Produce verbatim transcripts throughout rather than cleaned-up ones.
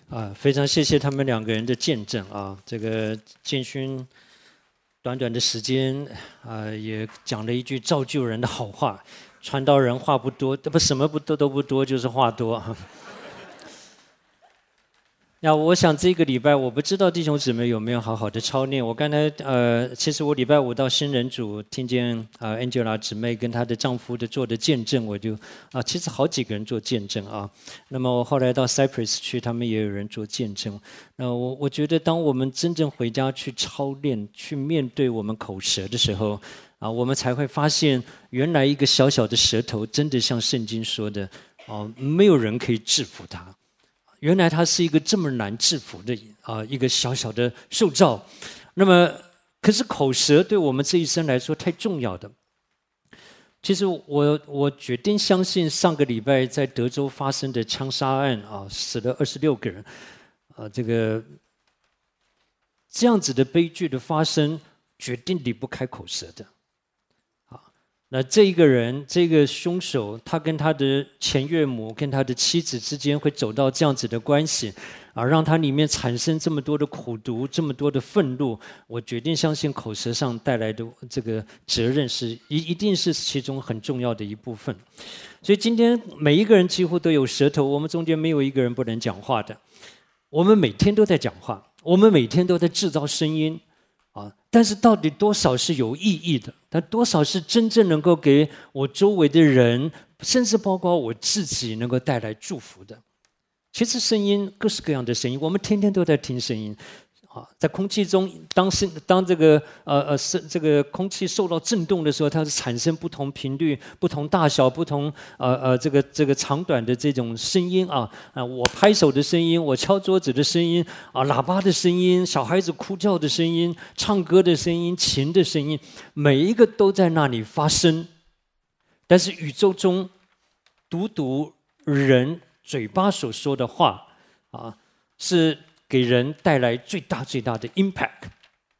啊，非常谢谢他们两个人的见证啊！这个建勋短短的时间啊，也讲了一句造就人的好话：传道人话不多，不什么不多都不多，就是话多。那我想这个礼拜，我不知道弟兄姊妹有没有好好的操练。我刚才呃，其实我礼拜五到新人组，听见呃 Angela 姊妹跟她的丈夫的做的见证，我就啊，其实好几个人做见证啊。那么我后来到 Cyprus 去，他们也有人做见证。那我我觉得，当我们真正回家去操练、去面对我们口舌的时候，啊，我们才会发现，原来一个小小的舌头，真的像圣经说的，哦，没有人可以制服它。原来它是一个这么难制服的啊，一个小小的受造。那么，可是口舌对我们这一生来说太重要的。其实我我决定相信，上个礼拜在德州发生的枪杀案啊，死了二十六个人，啊，这个这样子的悲剧的发生，决定离不开口舌的。那这一个人，这个凶手，他跟他的前岳母、跟他的妻子之间会走到这样子的关系，啊，让他里面产生这么多的苦毒，这么多的愤怒。我决定相信口舌上带来的这个责任是一一定是其中很重要的一部分。所以今天每一个人几乎都有舌头，我们中间没有一个人不能讲话的。我们每天都在讲话，我们每天都在制造声音。啊，但是到底多少是有意义的？但多少是真正能够给我周围的人，甚至包括我自己，能够带来祝福的？其实声音，各式各样的声音，我们天天都在听声音。啊，在空气中，当声当这个呃呃是这个空气受到震动的时候，它是产生不同频率、不同大小、不同呃呃这个这个长短的这种声音啊啊，我拍手的声音，我敲桌子的声音啊，喇叭的声音，小孩子哭叫的声音，唱歌的声音，琴的声音，每一个都在那里发生。但是宇宙中，独独人嘴巴所说的话啊，是给人带来最大最大的 impact。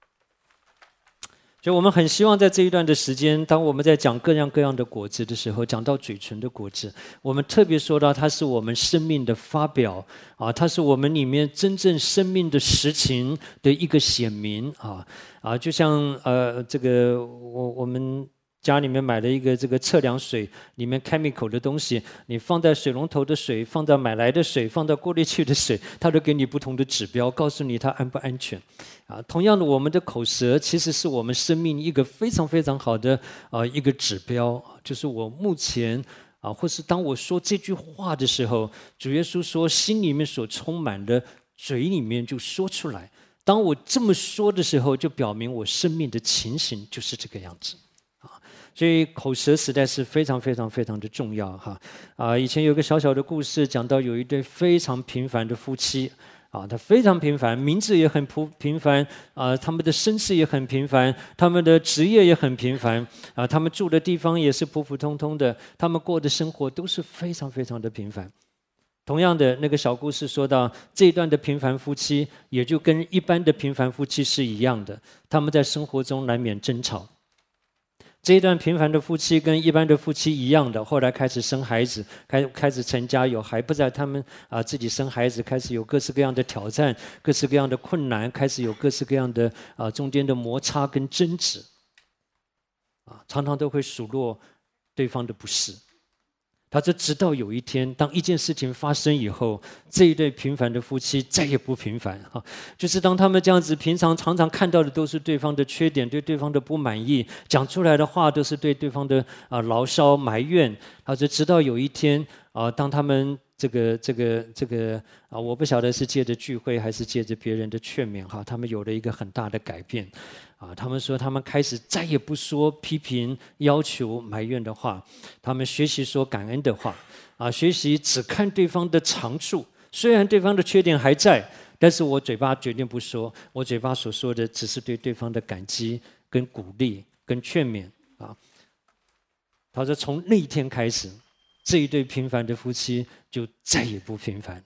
所以我们很希望在这一段的时间，当我们在讲各样各样的果子的时候，讲到嘴唇的果子，我们特别说到它是我们生命的发表啊，它是我们里面真正生命的实情的一个显明啊啊，就像呃这个我我们家里面买了一个这个测量水里面 chemical 的东西，你放在水龙头的水，放在买来的水，放到过滤器的水，它都给你不同的指标，告诉你它安不安全。啊，同样的，我们的口舌其实是我们生命一个非常非常好的啊一个指标，就是我目前啊，或是当我说这句话的时候，主耶稣说心里面所充满的，嘴里面就说出来。当我这么说的时候，就表明我生命的情形就是这个样子。所以口舌实在是非常非常非常的重要哈啊！以前有个小小的故事，讲到有一对非常平凡的夫妻啊，他非常平凡，名字也很普平凡啊，他们的身世也很平凡，他们的职业也很平凡啊，他们住的地方也是普普通通的，他们过的生活都是非常非常的平凡。同样的，那个小故事说到这一段的平凡夫妻，也就跟一般的平凡夫妻是一样的，他们在生活中难免争吵。这一段平凡的夫妻跟一般的夫妻一样的，后来开始生孩子，开开始成家有孩，不在他们啊自己生孩子，开始有各式各样的挑战，各式各样的困难，开始有各式各样的啊中间的摩擦跟争执，啊常常都会数落对方的不是。他说，直到有一天，当一件事情发生以后，这一对平凡的夫妻再也不平凡啊！就是当他们这样子，平常常常看到的都是对方的缺点，对对方的不满意，讲出来的话都是对对方的啊牢骚埋怨。他说，直到有一天啊，当他们这个这个这个啊，我不晓得是借着聚会还是借着别人的劝勉哈，他们有了一个很大的改变。啊，他们说他们开始再也不说批评、要求、埋怨的话，他们学习说感恩的话，啊，学习只看对方的长处，虽然对方的缺点还在，但是我嘴巴绝对不说，我嘴巴所说的只是对对方的感激、跟鼓励、跟劝勉啊。他说从那一天开始，这一对平凡的夫妻就再也不平凡。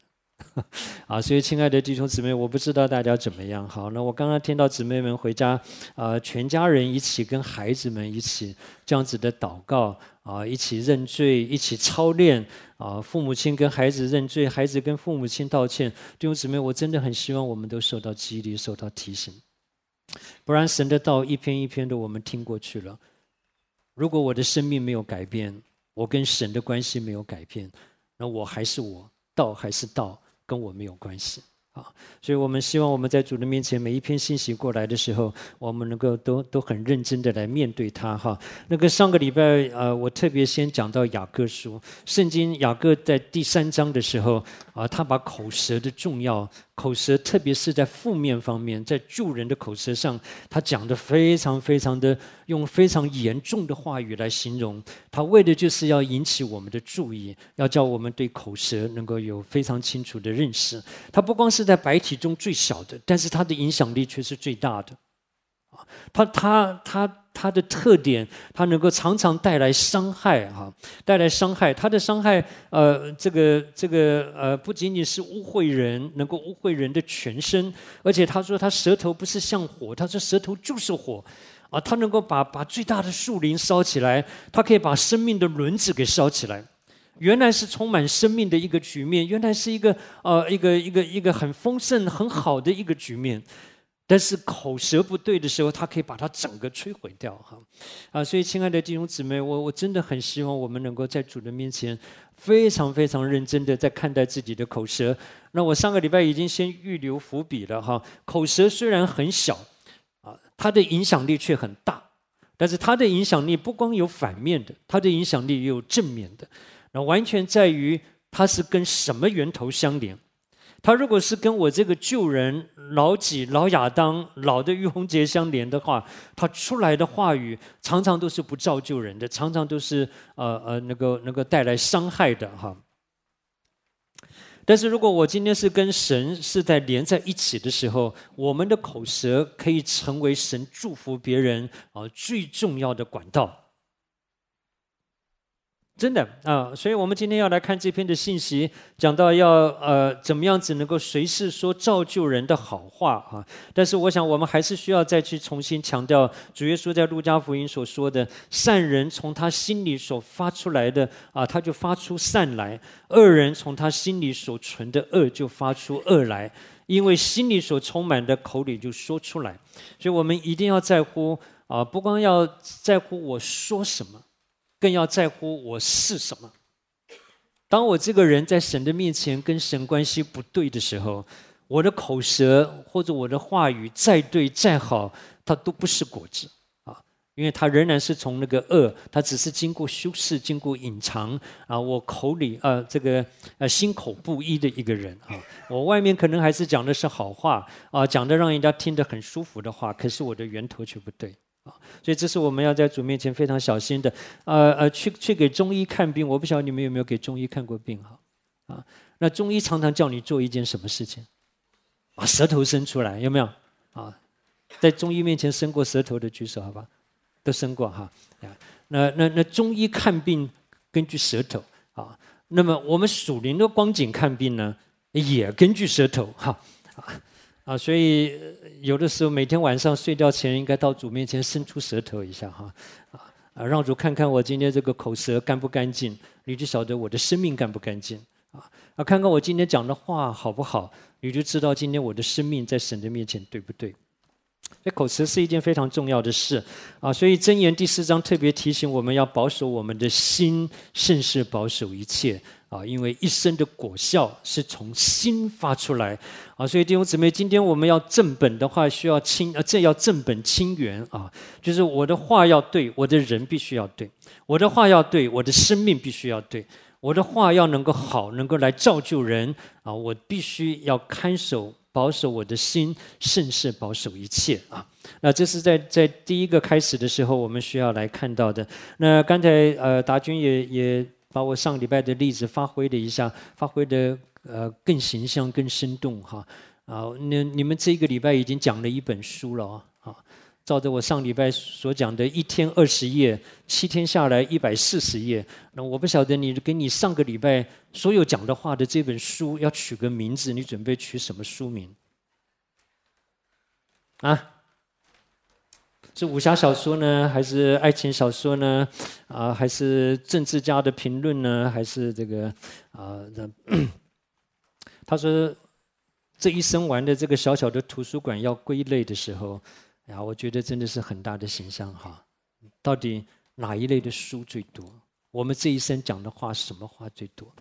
啊，所以亲爱的弟兄姊妹，我不知道大家怎么样。好，那我刚刚听到姊妹们回家，呃，全家人一起跟孩子们一起这样子的祷告啊，一起认罪，一起操练啊，父母亲跟孩子认罪，孩子跟父母亲道歉。弟兄姊妹，我真的很希望我们都受到激励，受到提醒，不然神的道一篇一篇的我们听过去了。如果我的生命没有改变，我跟神的关系没有改变，那我还是我，道还是道，跟我没有关系啊。所以我们希望我们在主的面前，每一篇信息过来的时候，我们能够都都很认真的来面对它哈。那个上个礼拜呃，我特别先讲到雅各书，圣经雅各在第三章的时候啊，他把口舌的重要。口舌，特别是在负面方面，在救人的口舌上，他讲的非常非常的用非常严重的话语来形容。他为的就是要引起我们的注意，要叫我们对口舌能够有非常清楚的认识。他不光是在百体中最小的，但是他的影响力却是最大的。他他他他的特点，他能够常常带来伤害哈，带来伤害。他的伤害，呃，这个这个呃，不仅仅是污秽人，能够污秽人的全身，而且他说他舌头不是像火，他说舌头就是火，啊，他能够把把最大的树林烧起来，他可以把生命的轮子给烧起来。原来是充满生命的一个局面，原来是一个呃一个一个一个很丰盛很好的一个局面。但是口舌不对的时候，他可以把它整个摧毁掉哈，啊！所以亲爱的弟兄姊妹，我我真的很希望我们能够在主的面前，非常非常认真的在看待自己的口舌。那我上个礼拜已经先预留伏笔了哈，口舌虽然很小，啊，它的影响力却很大。但是它的影响力不光有反面的，它的影响力也有正面的。那完全在于它是跟什么源头相连。他如果是跟我这个旧人老己、老亚当、老的于洪杰相连的话，他出来的话语常常都是不造就人的，常常都是呃呃能够能够带来伤害的哈。但是如果我今天是跟神是在连在一起的时候，我们的口舌可以成为神祝福别人啊最重要的管道。真的啊，所以我们今天要来看这篇的信息，讲到要呃怎么样子能够随时说造就人的好话啊。但是我想我们还是需要再去重新强调主耶稣在路加福音所说的，善人从他心里所发出来的啊，他就发出善来；恶人从他心里所存的恶就发出恶来。因为心里所充满的，口里就说出来。所以我们一定要在乎啊，不光要在乎我说什么，更要在乎我是什么。当我这个人在神的面前跟神关系不对的时候，我的口舌或者我的话语再对再好，它都不是果子啊，因为它仍然是从那个恶，它只是经过修饰、经过隐藏啊。我口里呃这个呃心口不一的一个人啊，我外面可能还是讲的是好话啊，讲的让人家听得很舒服的话，可是我的源头却不对。所以这是我们要在主面前非常小心的。呃呃，去去给中医看病，我不晓得你们有没有给中医看过病哈？啊，那中医常常叫你做一件什么事情？把舌头伸出来，有没有？啊，在中医面前伸过舌头的举手，好吧？都伸过哈。那那那中医看病根据舌头啊，那么我们属灵的光景看病呢，也根据舌头哈啊。啊，所以有的时候每天晚上睡觉前，应该到主面前伸出舌头一下哈，啊，让主看看我今天这个口舌干不干净，你就晓得我的生命干不干净啊。啊，看看我今天讲的话好不好，你就知道今天我的生命在神的面前对不对。所以口舌是一件非常重要的事啊，所以箴言第四章特别提醒我们要保守我们的心，胜似保守一切啊，因为一生的果效是从心发出来啊。所以弟兄姊妹，今天我们要正本的话，需要清啊，这要正本清源啊，就是我的话要对，我的人必须要对；我的话要对，我的生命必须要对；我的话要能够好，能够来造就人啊，我必须要看守。保守我的心，胜似保守一切啊！那这是在在第一个开始的时候，我们需要来看到的。那刚才呃，达军也也把我上礼拜的例子发挥了一下，发挥的呃更形象、更生动哈啊！那你们这个礼拜已经讲了一本书了啊！ 照着我上礼拜所讲的，一天二十页，七天下来一百四十页。那我不晓得你给你上个礼拜所有讲的话的这本书要取个名字，你准备取什么书名？啊？是武侠小说呢，还是爱情小说呢？啊，还是政治家的评论呢？还是这个啊？他说，这一生玩的这个小小的图书馆要归类的时候，啊，我觉得真的是很大的形象哈。到底哪一类的书最多？我们这一生讲的话，什么话最多？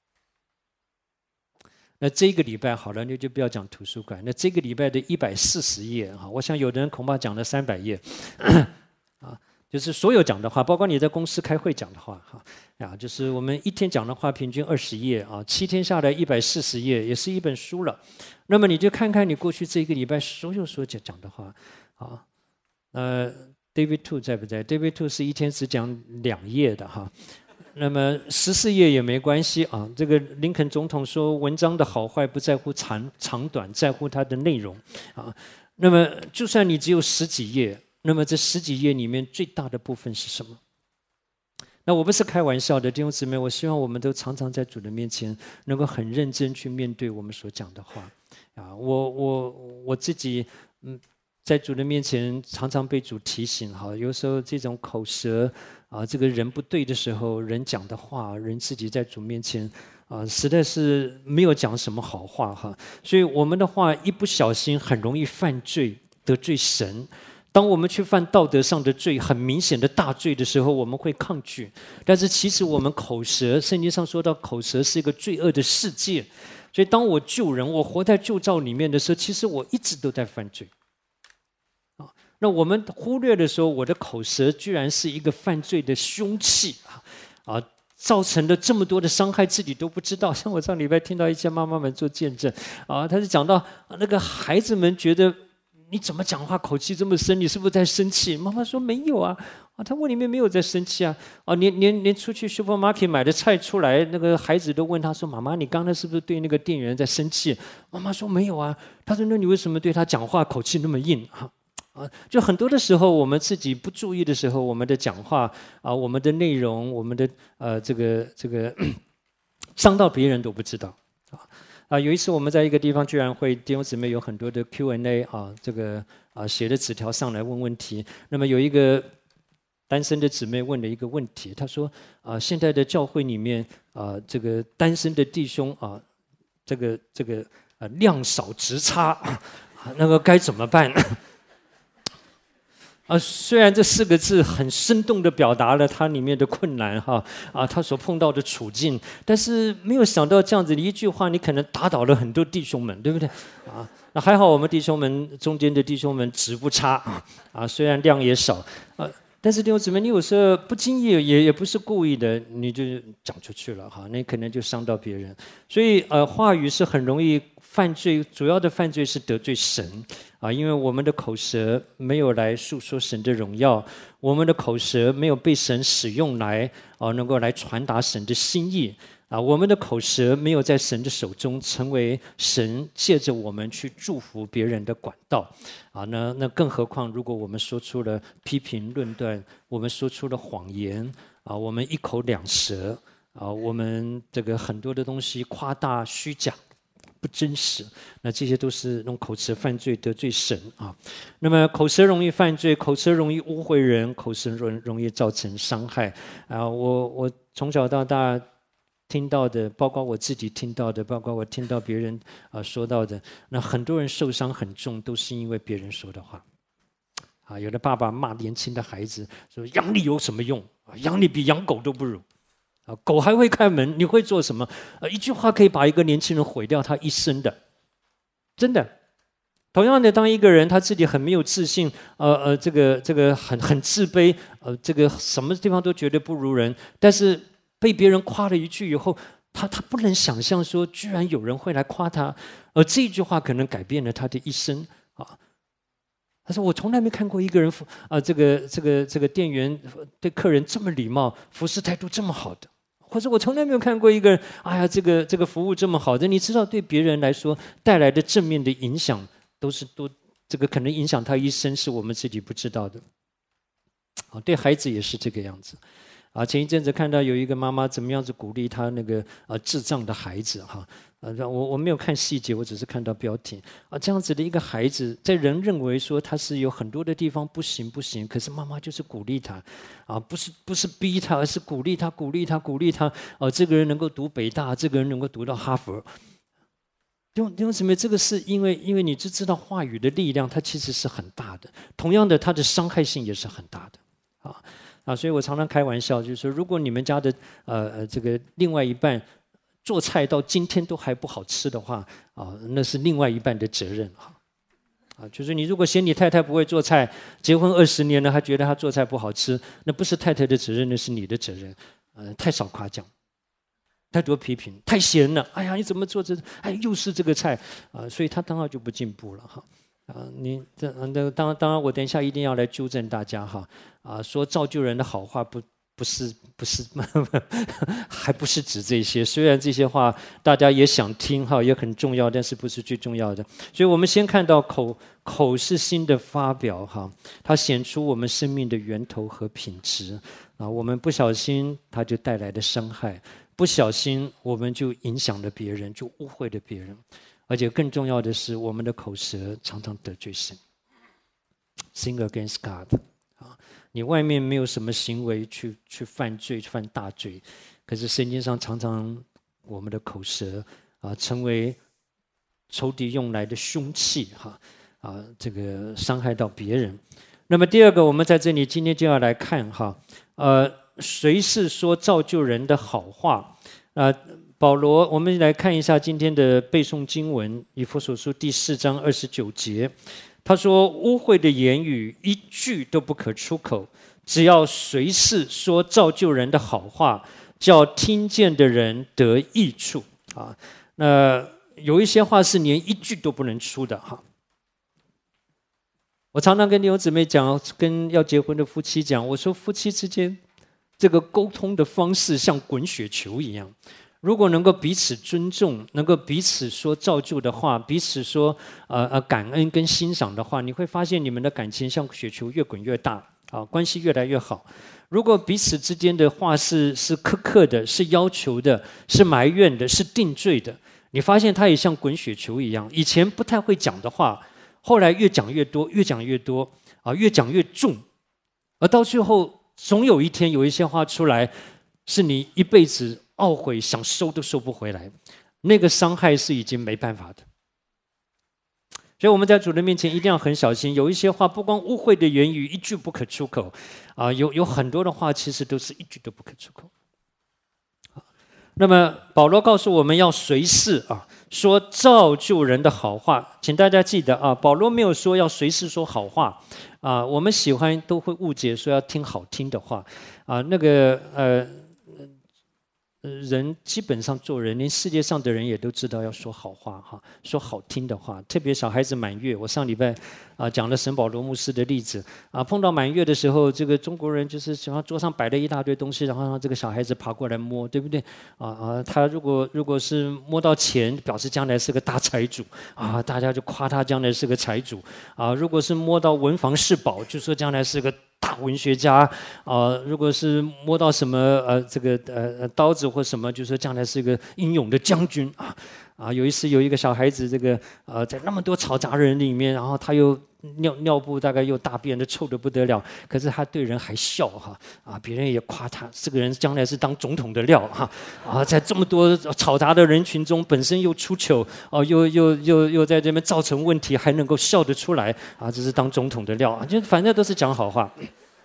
那这个礼拜好了，那就不要讲图书馆。那这个礼拜的一百四十页哈，我想有的人恐怕讲了三百页，啊，就是所有讲的话，包括你在公司开会讲的话哈，啊，就是我们一天讲的话平均二十页啊，七天下来一百四十页，也是一本书了。那么你就看看你过去这一个礼拜所有所讲讲的话，啊，呃 ，David Two 在不在 ？David Two 是一天只讲两页的哈。那么十四页也没关系啊。这个林肯总统说，文章的好坏不在乎长长短，在乎它的内容啊。那么就算你只有十几页，那么这十几页里面最大的部分是什么？那我不是开玩笑的，弟兄姊妹，我希望我们都常常在主的面前能够很认真去面对我们所讲的话啊。我我我自己嗯。在主的面前，常常被主提醒哈。有时候这种口舌啊，这个人不对的时候，人讲的话，人自己在主面前啊，实在是没有讲什么好话哈。所以我们的话一不小心，很容易犯罪，得罪神。当我们去犯道德上的罪，很明显的大罪的时候，我们会抗拒。但是其实我们口舌，圣经上说到口舌是一个罪恶的世界。所以当我救人，我活在旧造里面的时候，其实我一直都在犯罪。那我们忽略的时候，我的口舌居然是一个犯罪的凶器啊！啊，造成了这么多的伤害，自己都不知道。像我上礼拜听到一些妈妈们做见证啊，她是讲到那个孩子们觉得你怎么讲话口气这么深，你是不是在生气？妈妈说没有啊，啊，他问里面没有在生气啊，啊，连连连出去 supermarket 买的菜出来，那个孩子都问他说：“妈妈，你刚才是不是对那个店员在生气？”妈妈说没有啊。他说：“那你为什么对他讲话口气那么硬啊？”啊，就很多的时候，我们自己不注意的时候，我们的讲话啊，我们的内容，我们的呃，这个这个伤到别人都不知道啊啊！有一次我们在一个地方，居然会弟兄姊妹有很多的 Q and A 啊，这个啊写的纸条上来问问题。那么有一个单身的姊妹问了一个问题，她说啊，现在的教会里面啊，这个单身的弟兄啊，这个这个啊量少质差啊，那个该怎么办？啊，虽然这四个字很生动地表达了他里面的困难哈，啊，他所碰到的处境，但是没有想到这样子的一句话，你可能打倒了很多弟兄们，对不对？啊，那还好，我们弟兄们中间的弟兄们质不差啊，啊，虽然量也少，啊，但是弟兄姊妹，你有时候不经意也也不是故意的，你就讲出去了哈，那可能就伤到别人，所以呃，话语是很容易犯罪，主要的犯罪是得罪神。啊，因为我们的口舌没有来诉说神的荣耀，我们的口舌没有被神使用来啊，能够来传达神的心意啊，我们的口舌没有在神的手中成为神借着我们去祝福别人的管道啊，那那更何况如果我们说出了批评论断，我们说出了谎言啊，我们一口两舌啊，我们这个很多的东西夸大虚假。不真实，那这些都是那种口舌犯罪得罪神啊。那么口舌容易犯罪，口舌容易污秽人，口舌容容易造成伤害啊。我我从小到大听到的，包括我自己听到的，包括我听到别人啊说到的，那很多人受伤很重，都是因为别人说的话啊。有的爸爸骂年轻的孩子说：“养你有什么用啊？养你比养狗都不如。”啊，狗还会开门，你会做什么？呃，一句话可以把一个年轻人毁掉他一生的，真的。同样的，当一个人他自己很没有自信，呃呃，这个这个很很自卑，呃，这个什么地方都觉得不如人，但是被别人夸了一句以后，他他不能想象说，居然有人会来夸他，而这句话可能改变了他的一生啊。他说：“我从来没看过一个人服啊，这个这个这个店员对客人这么礼貌，服侍态度这么好的，或者我从来没有看过一个人，哎呀，这个这个服务这么好的。你知道，对别人来说带来的正面的影响都是多这个可能影响他一生，是我们自己不知道的。啊，对孩子也是这个样子。啊，前一阵子看到有一个妈妈怎么样子鼓励她那个呃智障的孩子哈，呃，我我没有看细节，我只是看到标题啊，这样子的一个孩子，在人认为说他是有很多的地方不行不行，可是妈妈就是鼓励他，啊，不是不是逼他，而是鼓励他鼓励他鼓励他，啊，这个人能够读北大，这个人能够读到哈佛。弟兄姊妹，这个是因为因为你就知道话语的力量，它其实是很大的，同样的，它的伤害性也是很大的，啊。啊，所以我常常开玩笑，就是说，如果你们家的呃呃这个另外一半做菜到今天都还不好吃的话，啊，那是另外一半的责任哈。啊，就是你如果嫌你太太不会做菜，结婚二十年了还觉得她做菜不好吃，那不是太太的责任，那是你的责任。呃，太少夸奖，太多批评，太咸了。哎呀，你怎么做这？哎，又是这个菜啊，所以他当然就不进步了哈。啊，你这那当当然，我等一下一定要来纠正大家哈。啊，说造就人的好话不不是不是，还不是指这些。虽然这些话大家也想听哈，也很重要，但是不是最重要的。所以我们先看到口口是心的发表哈，它显出我们生命的源头和品质啊。我们不小心，它就带来的伤害；不小心，我们就影响了别人，就误会了别人。而且更重要的是，我们的口舌常常得罪神 ，sin against God。啊，你外面没有什么行为去去犯罪、犯大罪，可是圣经上常常我们的口舌啊，成为仇敌用来的凶器哈啊，这个伤害到别人。那么第二个，我们在这里今天就要来看哈，呃，谁是说造就人的好话啊？保罗，我们来看一下今天的背诵经文，以弗所书第四章二十九节，他说：“污秽的言语一句都不可出口，只要随时说造就人的好话，叫听见的人得益处。”啊，那有一些话是连一句都不能出的哈。我常常跟弟兄姊妹讲，跟要结婚的夫妻讲，我说夫妻之间这个沟通的方式像滚雪球一样。如果能够彼此尊重，能够彼此说造就的话，彼此说呃呃感恩跟欣赏的话，你会发现你们的感情像雪球越滚越大啊，关系越来越好。如果彼此之间的话是是苛刻的，是要求的，是埋怨的，是定罪的，你发现它也像滚雪球一样。以前不太会讲的话，后来越讲越多，越讲越多啊，越讲越重，而到最后，总有一天有一些话出来，是你一辈子懊悔想收都收不回来，那个伤害是已经没办法的。所以我们在主的面前一定要很小心，有一些话不光污秽的言语一句不可出口啊，有有很多的话其实都是一句都不可出口。那么保罗告诉我们要随时啊说造就人的好话，请大家记得啊，保罗没有说要随时说好话啊，我们喜欢都会误解说要听好听的话啊，那个呃。人基本上做人，连世界上的人也都知道要说好话哈，说好听的话。特别小孩子满月，我上礼拜啊讲了沈保罗牧师的例子啊，碰到满月的时候，这个中国人就是喜欢桌上摆了一大堆东西，然后让这个小孩子爬过来摸，对不对？啊啊，他如果如果是摸到钱，表示将来是个大财主啊，大家就夸他将来是个财主啊。如果是摸到文房四宝，就说将来是个大文学家啊、呃，如果是摸到什么呃这个呃刀子或什么，就说将来是个英勇的将军啊啊！有一次有一个小孩子，这个呃在那么多嘈杂人里面，然后他又尿尿布大概又大便的臭得不得了，可是他对人还笑哈啊，别人也夸他这个人将来是当总统的料哈啊，在这么多嘈杂的人群中，本身又出糗哦、啊，又又又又在这边造成问题，还能够笑得出来啊，这是当总统的料啊，就反正都是讲好话。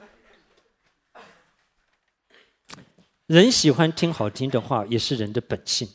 人喜欢听好听的话，也是人的本性，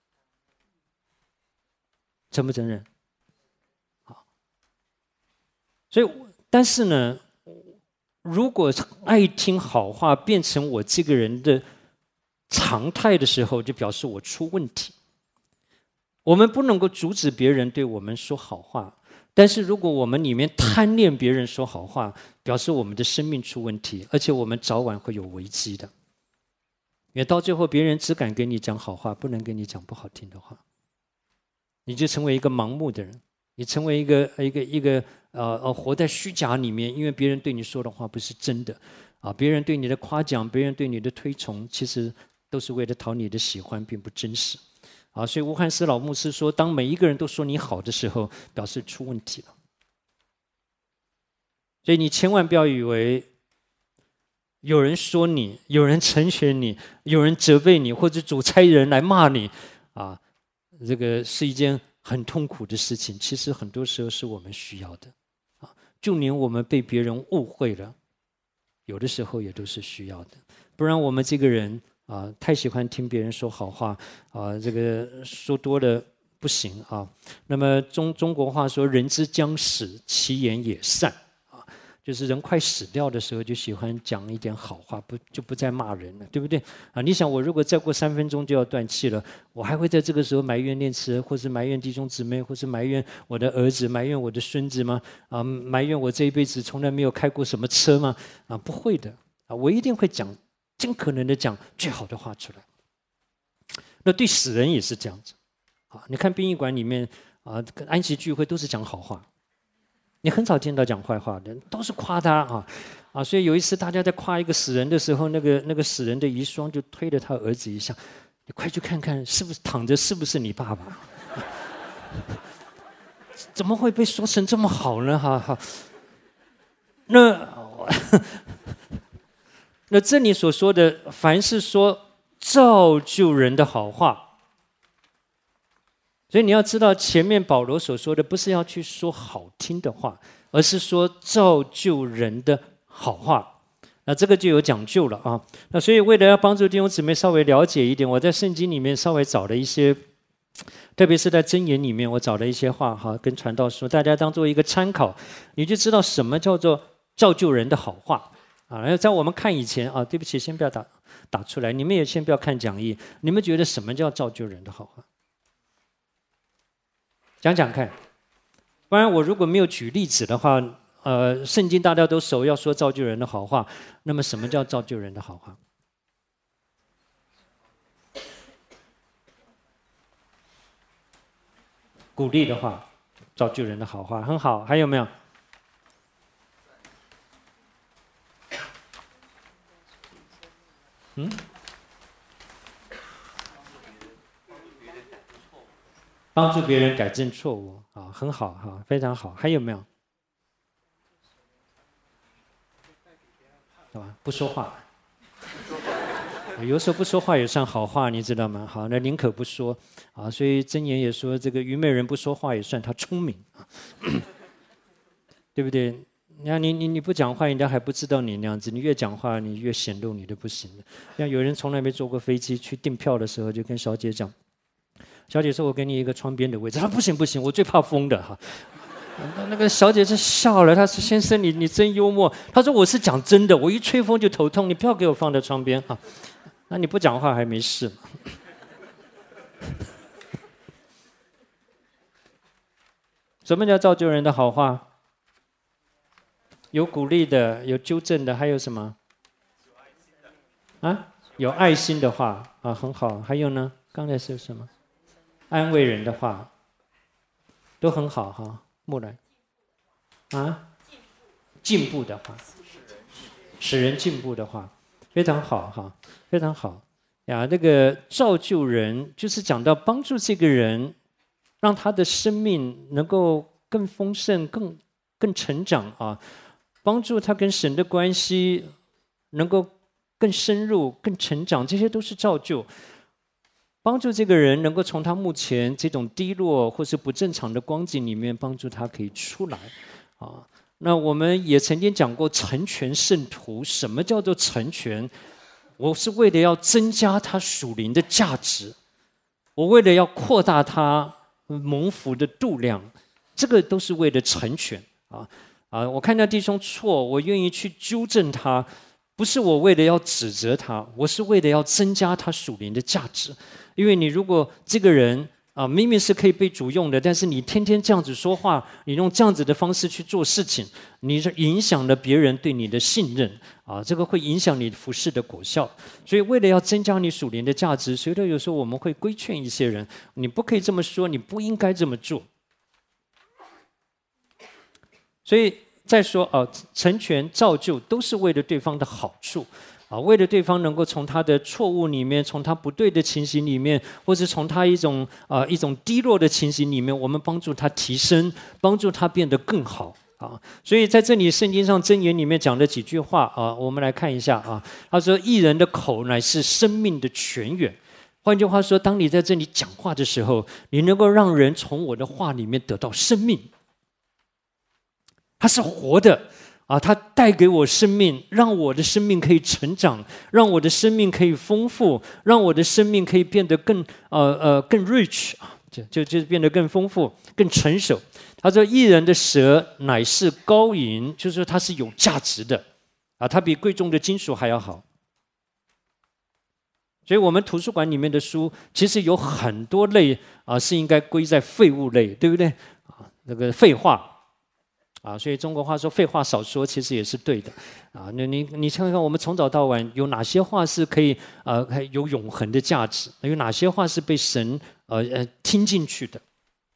承不承认？好，所以，但是呢，如果爱听好话变成我这个人的常态的时候，就表示我出问题。我们不能够阻止别人对我们说好话，但是如果我们里面贪恋别人说好话，表示我们的生命出问题，而且我们早晚会有危机的。因为到最后，别人只敢跟你讲好话，不能跟你讲不好听的话，你就成为一个盲目的人。 你成为一个一个一个呃呃活在虚假里面，因为别人对你说的话不是真的啊，别人对你的夸奖，别人对你的推崇，其实都是为了讨你的喜欢，并不真实啊。所以吴汉思老牧师说，当每一个人都说你好的时候，表示出问题了。所以你千万不要以为有人说你，有人成全你，有人责备你，或者主差人来骂你啊，这个是一件很痛苦的事情。其实很多时候是我们需要的啊，就连我们被别人误会了，有的时候也都是需要的。不然我们这个人啊，太喜欢听别人说好话啊，这个说多了不行啊。那么中中国话说，人之将死，其言也善。就是人快死掉的时候，就喜欢讲一点好话，不就不再骂人了，对不对啊？你想，我如果再过三分钟就要断气了，我还会在这个时候埋怨念慈，或是埋怨弟兄姊妹，或是埋怨我的儿子，埋怨我的孙子吗？啊，埋怨我这一辈子从来没有开过什么车吗？啊，不会的啊，我一定会讲，尽可能的讲最好的话出来。那对死人也是这样子啊。你看殡仪馆里面啊，安息聚会都是讲好话。你很少见到讲坏话的，都是夸他啊，啊！所以有一次大家在夸一个死人的时候，那个那个死人的遗孀就推了他儿子一下，你快去看看是不是躺着是不是你爸爸？怎么会被说成这么好呢？哈哈。那那这里所说的，凡是说造就人的好话。所以你要知道，前面保罗所说的不是要去说好听的话，而是说造就人的好话。那这个就有讲究了啊。那所以为了要帮助弟兄姊妹稍微了解一点，我在圣经里面稍微找了一些，特别是在箴言里面，我找了一些话哈，跟传道说，大家当做一个参考，你就知道什么叫做造就人的好话啊。然后在我们看以前啊，对不起，先不要打打出来，你们也先不要看讲义，你们觉得什么叫造就人的好话？讲讲看，不然我如果没有举例子的话，呃，圣经大家都熟，要说造就人的好话，那么什么叫造就人的好话？鼓励的话，造就人的好话，很好。还有没有？嗯？帮助别人改正错误啊，很好哈，非常好。还有没有？是吧？不说话，有时候不说话也算好话，你知道吗？好，那宁可不说啊。所以箴言也说，这个愚昧人不说话也算他聪明啊，对不对？你看你你你不讲话，人家还不知道你那样子；你越讲话，你越显露你的不行。像有人从来没坐过飞机，去订票的时候就跟小姐讲。小姐说：“我给你一个窗边的位置。”她说：“不行不行，我最怕风的哈。”那个小姐就笑了，她说：“先生，你你真幽默。”她说：“我是讲真的，我一吹风就头痛，你不要给我放在窗边啊。”那你不讲话还没事嘛？什么叫造就人的好话？有鼓励的，有纠正的，还有什么？啊，有爱心的话啊，很好。还有呢？刚才是什么？安慰人的话，都很好哈。木兰，啊，进步的话，使人进步的话，非常好哈，非常好呀。这个造就人，就是讲到帮助这个人，让他的生命能够更丰盛、更更成长啊，帮助他跟神的关系能够更深入、更成长，这些都是造就。帮助这个人能够从他目前这种低落或是不正常的光景里面，帮助他可以出来，啊，那我们也曾经讲过成全圣徒，什么叫做成全？我是为了要增加他属灵的价值，我为了要扩大他蒙福的度量，这个都是为了成全啊啊！我看到弟兄错，我愿意去纠正他，不是我为了要指责他，我是为了要增加他属灵的价值。因为你如果这个人啊，明明是可以被主用的，但是你天天这样子说话，你用这样子的方式去做事情，你是影响了别人对你的信任啊，这个会影响你服事的果效。所以为了要增加你属灵的价值，所以有时候我们会规劝一些人，你不可以这么说，你不应该这么做。 所以再说啊，成全造就都是为了对方的好处。啊，为了对方能够从他的错误里面，从他不对的情形里面，或是从他一种啊一种低落的情形里面，我们帮助他提升，帮助他变得更好啊。所以在这里圣经上箴言里面讲的几句话啊，我们来看一下啊。他说：“义人的口乃是生命的泉源。”换句话说，当你在这里讲话的时候，你能够让人从我的话里面得到生命，它是活的。啊，它带给我生命，让我的生命可以成长，让我的生命可以丰富，让我的生命可以变得更呃呃更 rich 啊，就就就变得更丰富、更成熟。他说：“义人的舌乃是高银，就是说它是有价值的啊，它比贵重的金属还要好。”所以，我们图书馆里面的书其实有很多类啊，是应该归在废物类，对不对？啊，那个废话。啊，所以中国话说废话少说，其实也是对的，啊，那你你看看我们从早到晚有哪些话是可以呃有永恒的价值，有哪些话是被神呃呃听进去的，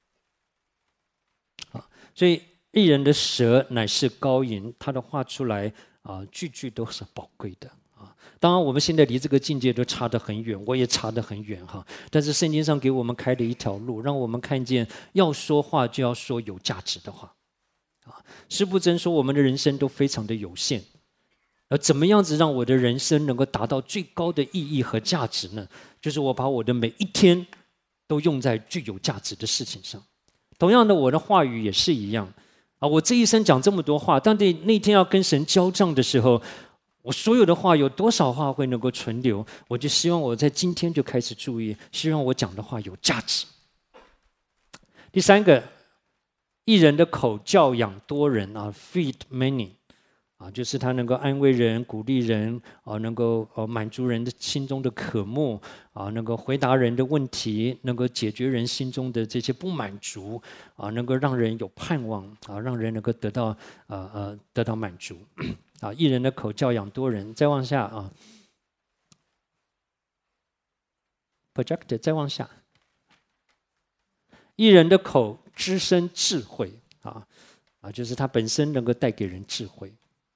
啊，所以义人的舌乃是高银，他的话出来啊，句句都是宝贵的啊。当然我们现在离这个境界都差得很远，我也差得很远哈，但是圣经上给我们开了一条路，让我们看见要说话就要说有价值的话。师父真说，我们的人生都非常的有限，而怎么样子让我的人生能够达到最高的意义和价值呢？就是我把我的每一天都用在具有价值的事情上。同样的，我的话语也是一样啊。我这一生讲这么多话，但对那天要跟神交账的时候，我所有的话有多少话会能够存留？我就希望我在今天就开始注意，希望我讲的话有价值。第三个。义人的口教养多人啊 ，feed many， 啊，就是他能够安慰人、鼓励人啊，能够呃满足人的心中的渴慕啊，能够回答人的问题，能够解决人心中的这些不满足啊，能够让人有盼望啊，让人能够得到呃呃得到满足啊。义人的口教养多人，再往下啊 ，projected 再往下，义人的口。滋生智慧啊啊，就是它本身能够带给人智慧。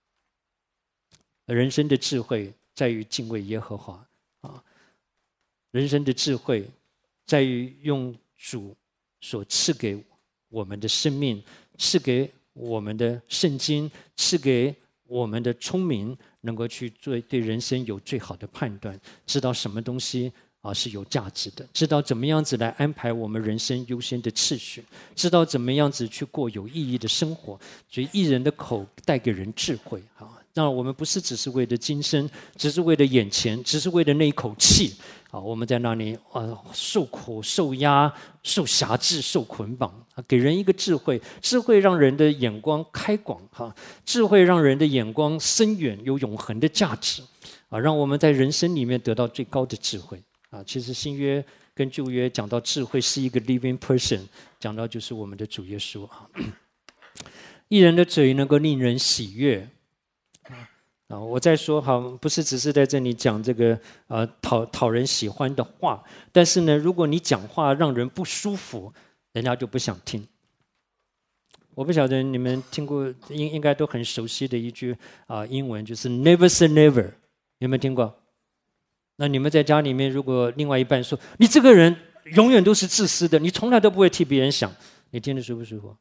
人生的智慧在于敬畏耶和华啊，人生的智慧在于用主所赐给我们的生命，赐给我们的圣经，赐给我们的聪明，能够去做对人生有最好的判断，知道什么东西。啊，是有价值的，知道怎么样子来安排我们人生优先的次序，知道怎么样子去过有意义的生活。所以，义人的口带给人智慧啊，让我们不是只是为了今生，只是为了眼前，只是为了那一口气啊，我们在那里啊受苦、受压、受辖制、受捆绑啊，给人一个智慧，智慧让人的眼光开广哈，智慧让人的眼光深远，有永恒的价值啊，让我们在人生里面得到最高的智慧。啊，其实新约跟旧约讲到智慧是一个 living person， 讲到就是我们的主耶稣啊。义人的嘴能够令人喜悦啊！我再说好，不是只是在这里讲这个呃讨讨人喜欢的话，但是呢，如果你讲话让人不舒服，人家就不想听。我不晓得你们听过，应应该都很熟悉的一句啊英文，就是 never say never， 有没有听过？那你们在家里面，如果另外一半说你这个人永远都是自私的，你从来都不会替别人想，你听得舒不舒服？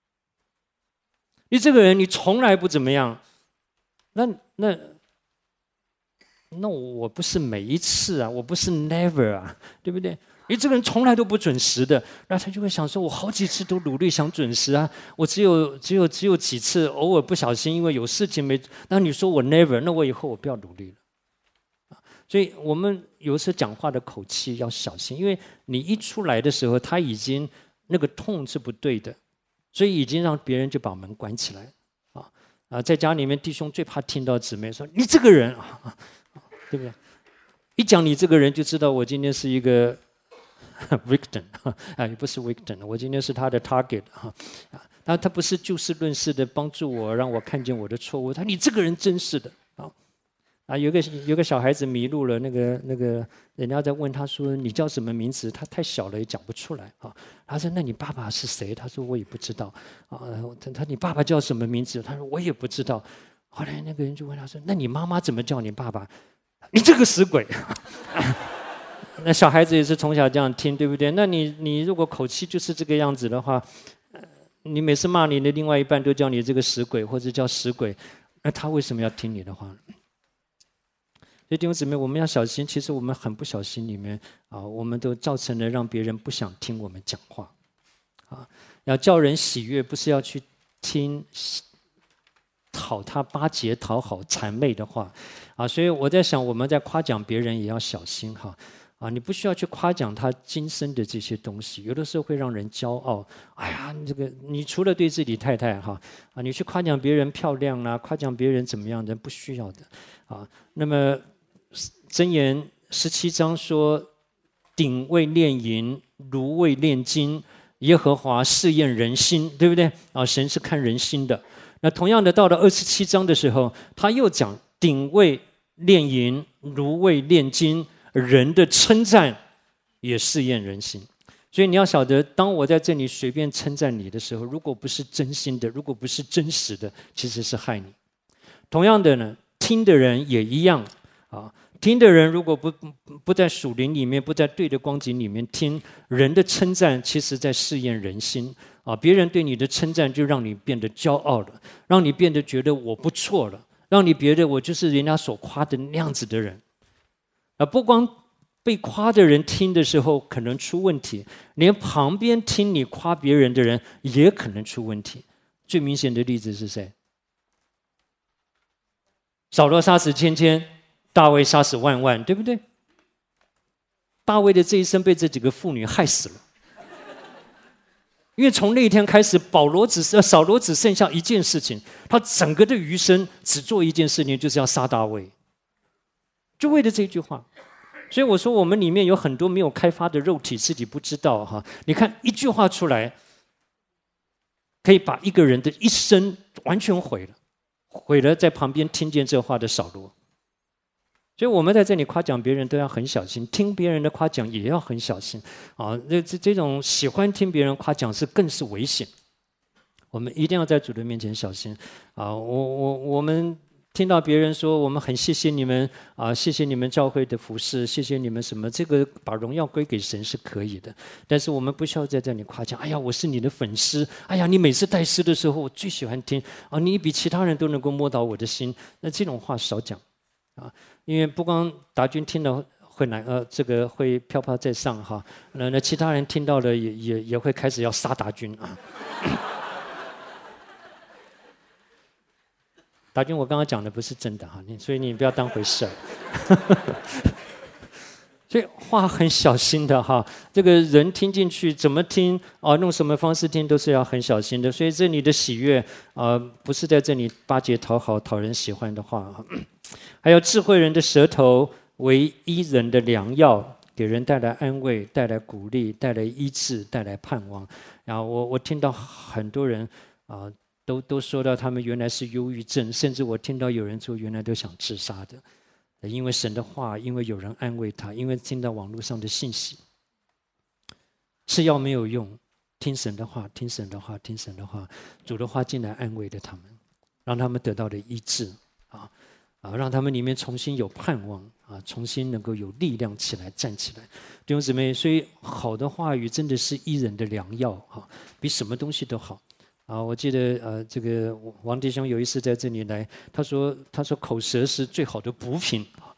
你这个人你从来不怎么样，那那那我不是每一次啊，我不是 never 啊，对不对？你这个人从来都不准时的，那他就会想说，我好几次都努力想准时啊，我只有只有只有几次偶尔不小心，因为有事情没，那你说我 never， 那我以后我不要努力了。所以我们有时候讲话的口气要小心，因为你一出来的时候，他已经那个痛是不对的，所以已经让别人就把门关起来啊啊！在家里面，弟兄最怕听到姊妹说你这个人啊，对不对？一讲你这个人，就知道我今天是一个victim 啊，也不是 victim， 我今天是他的 target 啊啊！他他不是就事论事的帮助我，让我看见我的错误，他你这个人真是的啊！ 啊，有个有个小孩子迷路了，那个那个人家在问他说你叫什么名字？他太小了也讲不出来啊。他说那你爸爸是谁？他说我也不知道啊。他他你爸爸叫什么名字？他说我也不知道。后来那个人就问他说那你妈妈怎么叫你爸爸？你这个死鬼！那小孩子也是从小这样听，对不对？那你你如果口气就是这个样子的话，你每次骂你的另外一半都叫你这个死鬼或者叫死鬼，那他为什么要听你的话？所以弟兄姊妹，我们要小心。其实我们很不小心，里面啊，我们都造成了让别人不想听我们讲话。啊，要叫人喜悦，不是要去听讨他巴结、讨好、谄媚的话。啊，所以我在想，我们在夸奖别人也要小心哈。啊，你不需要去夸奖他今生的这些东西，有的时候会让人骄傲。哎呀，这个你除了对自己太太哈，啊，你去夸奖别人漂亮啦、啊，夸奖别人怎么样的，不需要的。啊，那么箴言十七章说：“鼎为炼银，炉为炼金，耶和华试验人心，对不对？啊，神是看人心的。那同样的，到了二十七章的时候，他又讲：鼎为炼银，炉为炼金。”人的称赞也试验人心，所以你要晓得，当我在这里随便称赞你的时候，如果不是真心的，如果不是真实的，其实是害你。同样的呢，听的人也一样啊。听的人如果不不在属灵里面，不在对的光景里面听人的称赞，其实在试验人心啊。别人对你的称赞，就让你变得骄傲了，让你变得觉得我不错了，让你觉得我就是人家所夸的那样子的人。啊，不光被夸的人听的时候可能出问题，连旁边听你夸别人的人也可能出问题。最明显的例子是谁？扫罗杀死千千，大卫杀死万万，对不对？大卫的这一生被这几个妇女害死了，因为从那一天开始，保罗只是扫罗只剩下一件事情，他整个的余生只做一件事情，就是要杀大卫。就为了这句话，所以我说我们里面有很多没有开发的肉体，自己不知道哈。你看一句话出来，可以把一个人的一生完全毁了，毁了在旁边听见这话的扫罗。所以我们在这里夸奖别人都要很小心，听别人的夸奖也要很小心啊。这这这种喜欢听别人夸奖是更是危险，我们一定要在主的面前小心啊。我我我们。听到别人说我们很谢谢你们啊，谢谢你们教会的服侍，谢谢你们什么，这个把荣耀归给神是可以的，但是我们不需要在这里夸奖。哎呀，我是你的粉丝，哎呀，你每次带诗的时候我最喜欢听啊，你比其他人都能够摸到我的心。那这种话少讲啊，因为不光达军听了会难呃，这个会飘飘在上哈，那那其他人听到了也也也会开始要杀达军啊。达军，我刚刚讲的不是真的哈，你所以你不要当回事儿。所以话很小心的哈，这个人听进去怎么听啊，用什么方式听都是要很小心的。所以这里的喜悦啊，不是在这里巴结讨好、讨人喜欢的话。还有智慧人的舌头为医人的良药，给人带来安慰、带来鼓励、带来医治、带来盼望。然后我我听到很多人啊。都都说到他们原来是忧郁症，甚至我听到有人说原来都想自杀的，因为神的话，因为有人安慰他，因为听到网络上的信息。吃药没有用，听神的话，听神的话，听神的话，主的话进来安慰了他们，让他们得到了医治啊啊，让他们里面重新有盼望啊，重新能够有力量起来站起来。弟兄姊妹，所以好的话语真的是医人的良药啊，比什么东西都好。啊，我记得呃，这个王弟兄有一次在这里来，他说他说口舌是最好的补品啊。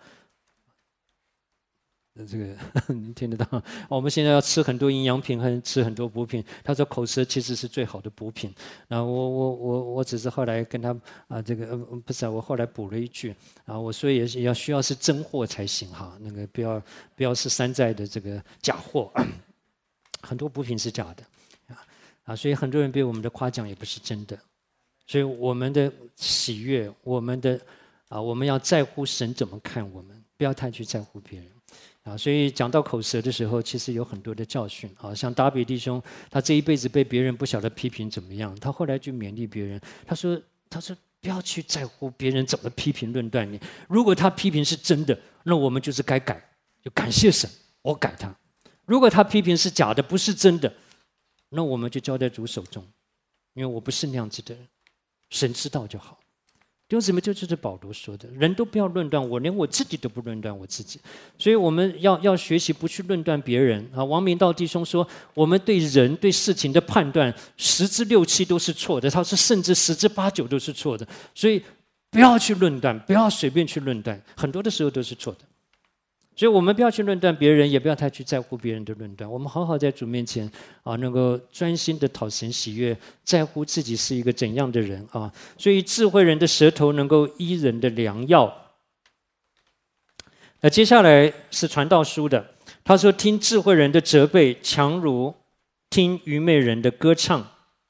这个你听得到？我们现在要吃很多营养品，和吃很多补品。他说口舌其实是最好的补品。然后我我我我只是后来跟他啊，这个呃不是啊，我后来补了一句啊，我说也是要需要是真货才行哈，那个不要不要是山寨的这个假货，很多补品是假的。啊，所以很多人对我们的夸奖也不是真的，所以我们的喜悦，我们的啊，我们要在乎神怎么看我们，不要太去在乎别人啊。所以讲到口舌的时候，其实有很多的教训啊。像达比弟兄，他这一辈子被别人不晓得批评怎么样，他后来就勉励别人，他说：“他说不要去在乎别人怎么批评论断你。如果他批评是真的，那我们就是该改，就感谢神，我改他；如果他批评是假的，不是真的，那我们就交在主手中，因为我不是那样子的人，神知道就好。弟兄姊妹，就是保罗说的，人都不要论断我，连我自己都不论断我自己。所以我们要要学习不去论断别人啊。王明道弟兄说，我们对人对事情的判断十之六七都是错的，他说甚至十之八九都是错的。所以不要去论断，不要随便去论断，很多的时候都是错的。所以我们不要去论断别人，也不要太去在乎别人的论断。我们好好在主面前啊，能够专心的讨神喜悦，在乎自己是一个怎样的人啊。所以智慧人的舌头能够医人的良药。那接下来是传道书的，他说：“听智慧人的责备，强如听愚昧人的歌唱。”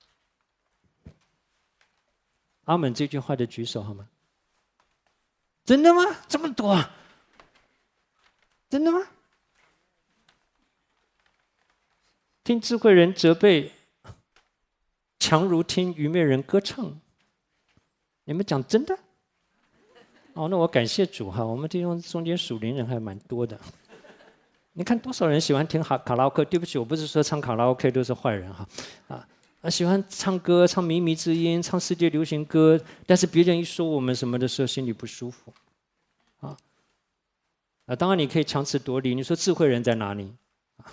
阿们这句话的举手好吗？真的吗？这么多啊？真的吗？听智慧人责备，强如听愚昧人歌唱。你们讲真的？哦，那我感谢主哈，我们弟兄中间属灵人还蛮多的。你看多少人喜欢听卡卡拉 OK？ 对不起，我不是说唱卡拉 OK 都是坏人哈，啊啊，喜欢唱歌，唱靡靡之音，唱世界流行歌，但是别人一说我们什么的时候，心里不舒服。啊，当然你可以强词夺理，你说智慧人在哪里？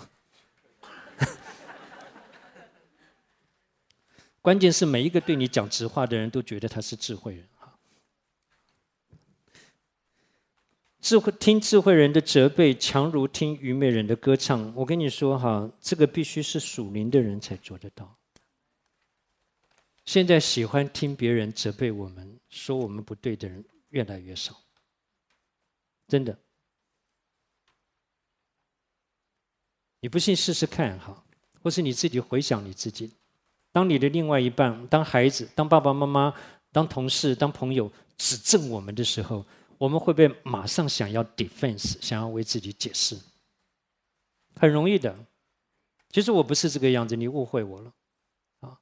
关键是每一个对你讲直话的人都觉得他是智慧人。智慧听智慧人的责备，强如听愚昧人的歌唱。我跟你说哈，这个必须是属灵的人才做得到。现在喜欢听别人责备我们、说我们不对的人越来越少，真的。你不信试试看哈，或是你自己回想你自己。当你的另外一半、当孩子、当爸爸妈妈、当同事、当朋友指正我们的时候，我们会不会马上想要 defense， 想要为自己解释？很容易的。其实我不是这个样子，你误会我了啊！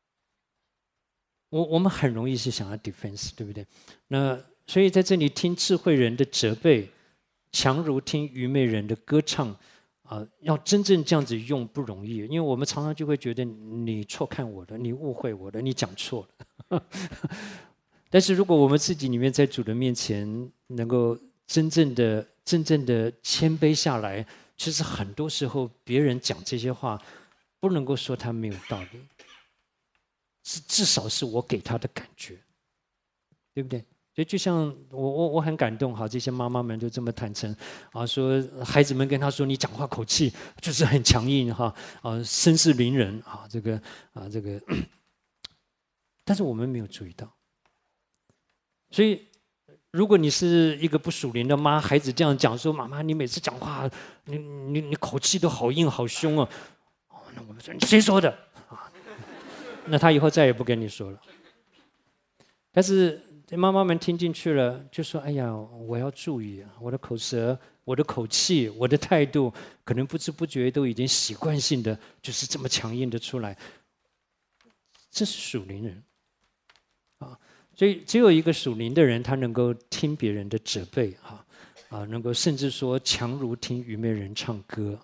我我们很容易是想要 defense， 对不对？那所以在这里听智慧人的责备，强如听愚昧人的歌唱。啊，要真正这样子用不容易，因为我们常常就会觉得你错看我了，你误会我了，你讲错了。但是如果我们自己里面在主的面前能够真正的、真正的谦卑下来，其实很多时候别人讲这些话，不能够说他没有道理，是至少是我给他的感觉，对不对？所以就像我我我很感动哈，这些妈妈们都这么坦诚啊，说孩子们跟他说你讲话口气就是很强硬哈，啊声势凌人啊，这个啊这个，但是我们没有注意到。所以如果你是一个不属灵的妈，孩子这样讲说妈妈你每次讲话你你你口气都好硬好凶啊，哦那我们说你谁说的啊？那他以后再也不跟你说了。但是妈妈们听进去了，就说：“哎呀，我要注意我的口舌、我的口气、我的态度，可能不知不觉都已经习惯性的就是这么强硬的出来。”这是属灵人啊，所以只有一个属灵的人，他能够听别人的责备啊啊，能够甚至说强如听愚昧人唱歌。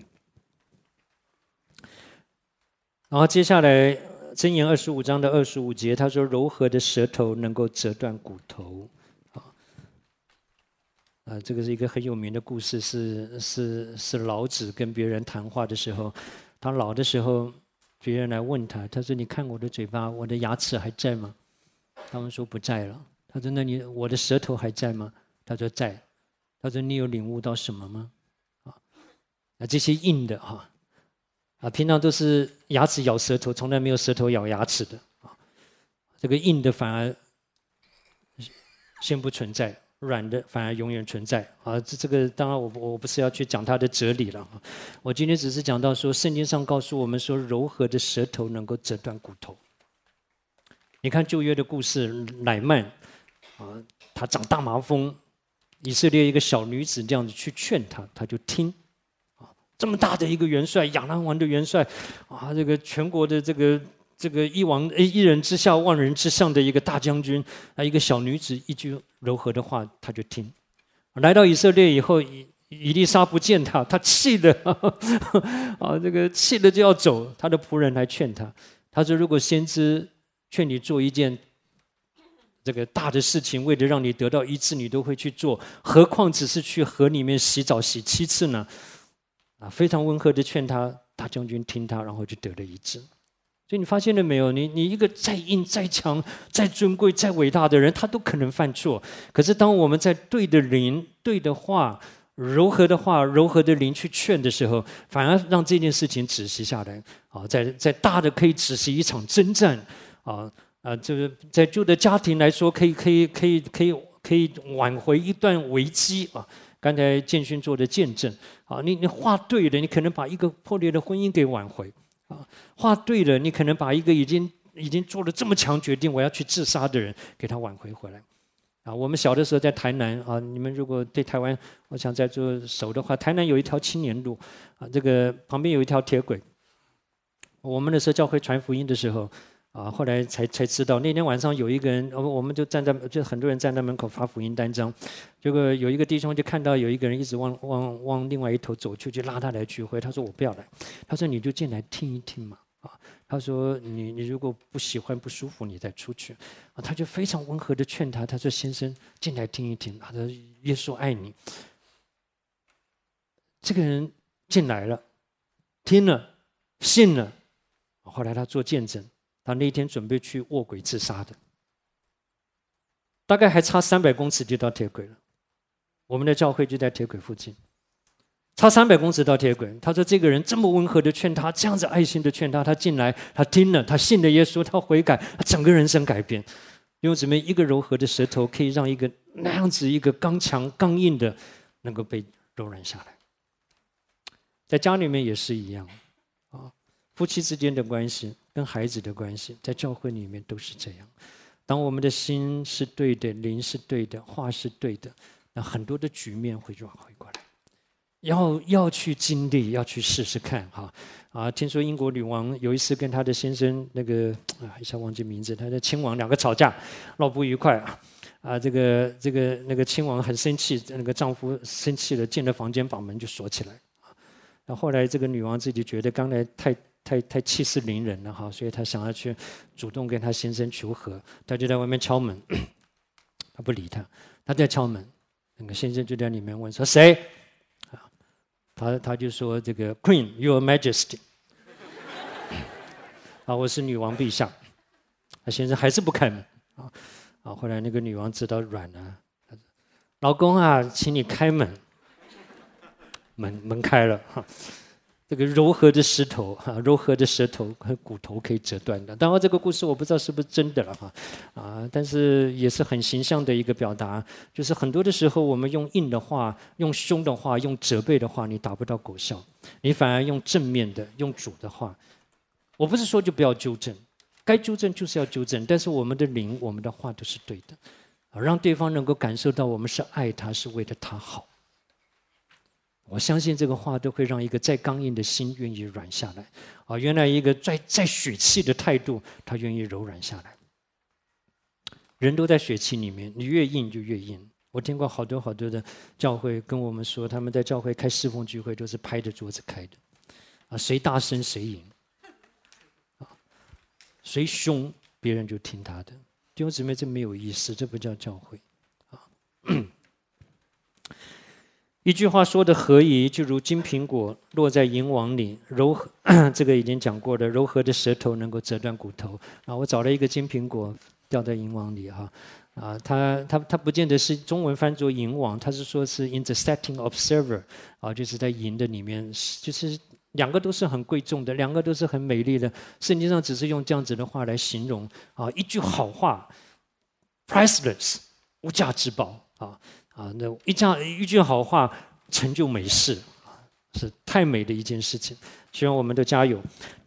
然后接下来。箴言二十五章的二十五节，他说：“柔和的舌头能够折断骨头。”啊，啊，这个是一个很有名的故事，是是是老子跟别人谈话的时候，他老的时候，别人来问他，他说：“你看我的嘴巴，我的牙齿还在吗？”他们说不在了。他说：“那你我的舌头还在吗？”他说在。他说：“你有领悟到什么吗？”啊，那这些硬的哈。啊，平常都是牙齿咬舌头，从来没有舌头咬牙齿的啊。这个硬的反而先不存在，软的反而永远存在啊。这这个当然我我不是要去讲它的哲理了啊。我今天只是讲到说，圣经上告诉我们说，柔和的舌头能够折断骨头。你看旧约的故事，乃曼啊，他长大麻风，以色列一个小女子这样子去劝他，他就听。这么大的一个元帅，亚兰王的元帅，啊，这个全国的这个这个一王一人之下万人之上的一个大将军啊，一个小女子一句柔和的话，他就听。来到以色列以后，以以利沙不见他，他气的啊，这个气的就要走。他的仆人来劝他，他说：“如果先知劝你做一件这个大的事情，为了让你得到医治，你都会去做，何况只是去河里面洗澡洗七次呢？”啊，非常温和的劝他，大将军听他，然后就得了医治。所以你发现了没有？你你一个再硬、再强、再尊贵、再伟大的人，他都可能犯错。可是当我们在对的灵、对的话、柔和的话、柔和的灵去劝的时候，反而让这件事情止息下来。啊，在在大的可以止息一场征战。啊啊，这个在旧的家庭来说，可以可以可以可以可以挽回一段危机啊。刚才建勋做的见证。啊，你你话对了，你可能把一个破裂的婚姻给挽回。啊，话对了，你可能把一个已经已经做了这么强决定我要去自杀的人给他挽回回来。啊，我们小的时候在台南啊，你们如果对台湾，我想在座熟的话，台南有一条青年路，啊，这个旁边有一条铁轨。我们那时候教会传福音的时候，啊，后来才才知道，那天晚上有一个人，我们就站在，就很多人站在门口发福音单张，结果有一个弟兄就看到有一个人一直往往往另外一头走去，就拉他来聚会。他说我不要来，他说你就进来听一听嘛，啊，他说你你如果不喜欢不舒服，你再出去，啊，他就非常温和的劝他，他说先生进来听一听，他说耶稣爱你。这个人进来了，听了，信了，后来他做见证。他那天准备去卧轨自杀的，大概还差三百公尺就到铁轨了。我们的教会就在铁轨附近，差三百公尺到铁轨。他说这个人这么温和的劝他，这样子爱心的劝他，他进来，他听了，他信了耶稣，他悔改，他整个人生改变。因为怎么一个柔和的舌头可以让一个那样子一个刚强刚硬的能够被柔软下来。在家里面也是一样啊，夫妻之间的关系跟孩子的关系，在教会里面都是这样。当我们的心是对的，灵是对的，话是对的，那很多的局面会转回过来。要要去经历，要去试试看哈啊！听说英国女王有一次跟她的先生那个啊，一下忘记名字，她的亲王两个吵架，闹不愉快啊啊！这个这个那个亲王很生气，那个丈夫生气了，进了房间把门就锁起来。然后后来这个女王自己觉得刚才太太太气势凌人了哈，所以她想要去主动跟她先生求和，她就在外面敲门，她不理他，她在敲门，那个先生就在里面问说谁？他他就说这个 Queen Your Majesty， 啊，我是女王陛下。他先生还是不开门啊啊！后来那个女王知道软了，老公啊，请你开门。门门开了哈，这个柔和的石头哈，柔和的舌头和骨头可以折断的。当然，这个故事我不知道是不是真的了哈啊，但是也是很形象的一个表达，就是很多的时候我们用硬的话、用凶的话、用责备的话，你达不到果效，你反而用正面的、用主的话。我不是说就不要纠正，该纠正就是要纠正，但是我们的灵、我们的话都是对的，啊，让对方能够感受到我们是爱他，是为了他好。我相信这个话都会让一个再刚硬的心愿意软下来，啊，原来一个再再血气的态度，他愿意柔软下来。人都在血气里面，你越硬就越硬。我听过好多好多的教会跟我们说，他们在教会开侍奉聚会都是拍着桌子开的，啊，谁大声谁赢，啊，谁凶别人就听他的。弟兄姊妹，这没有意思，这不叫教会，啊。一句话说的合宜，就如金苹果落在银网里，柔和这个已经讲过的，柔和的舌头能够折断骨头。啊，我找了一个金苹果掉在银网里哈，啊，它它它不见得是中文翻作银网，它是说是 in the setting observer， 啊，就是在银的里面，就是两个都是很贵重的，两个都是很美丽的。圣经上只是用这样子的话来形容啊，一句好话 ，priceless， 无价之宝啊。啊，那一讲一句好话，成就美事，是太美的一件事情。希望我们都加油。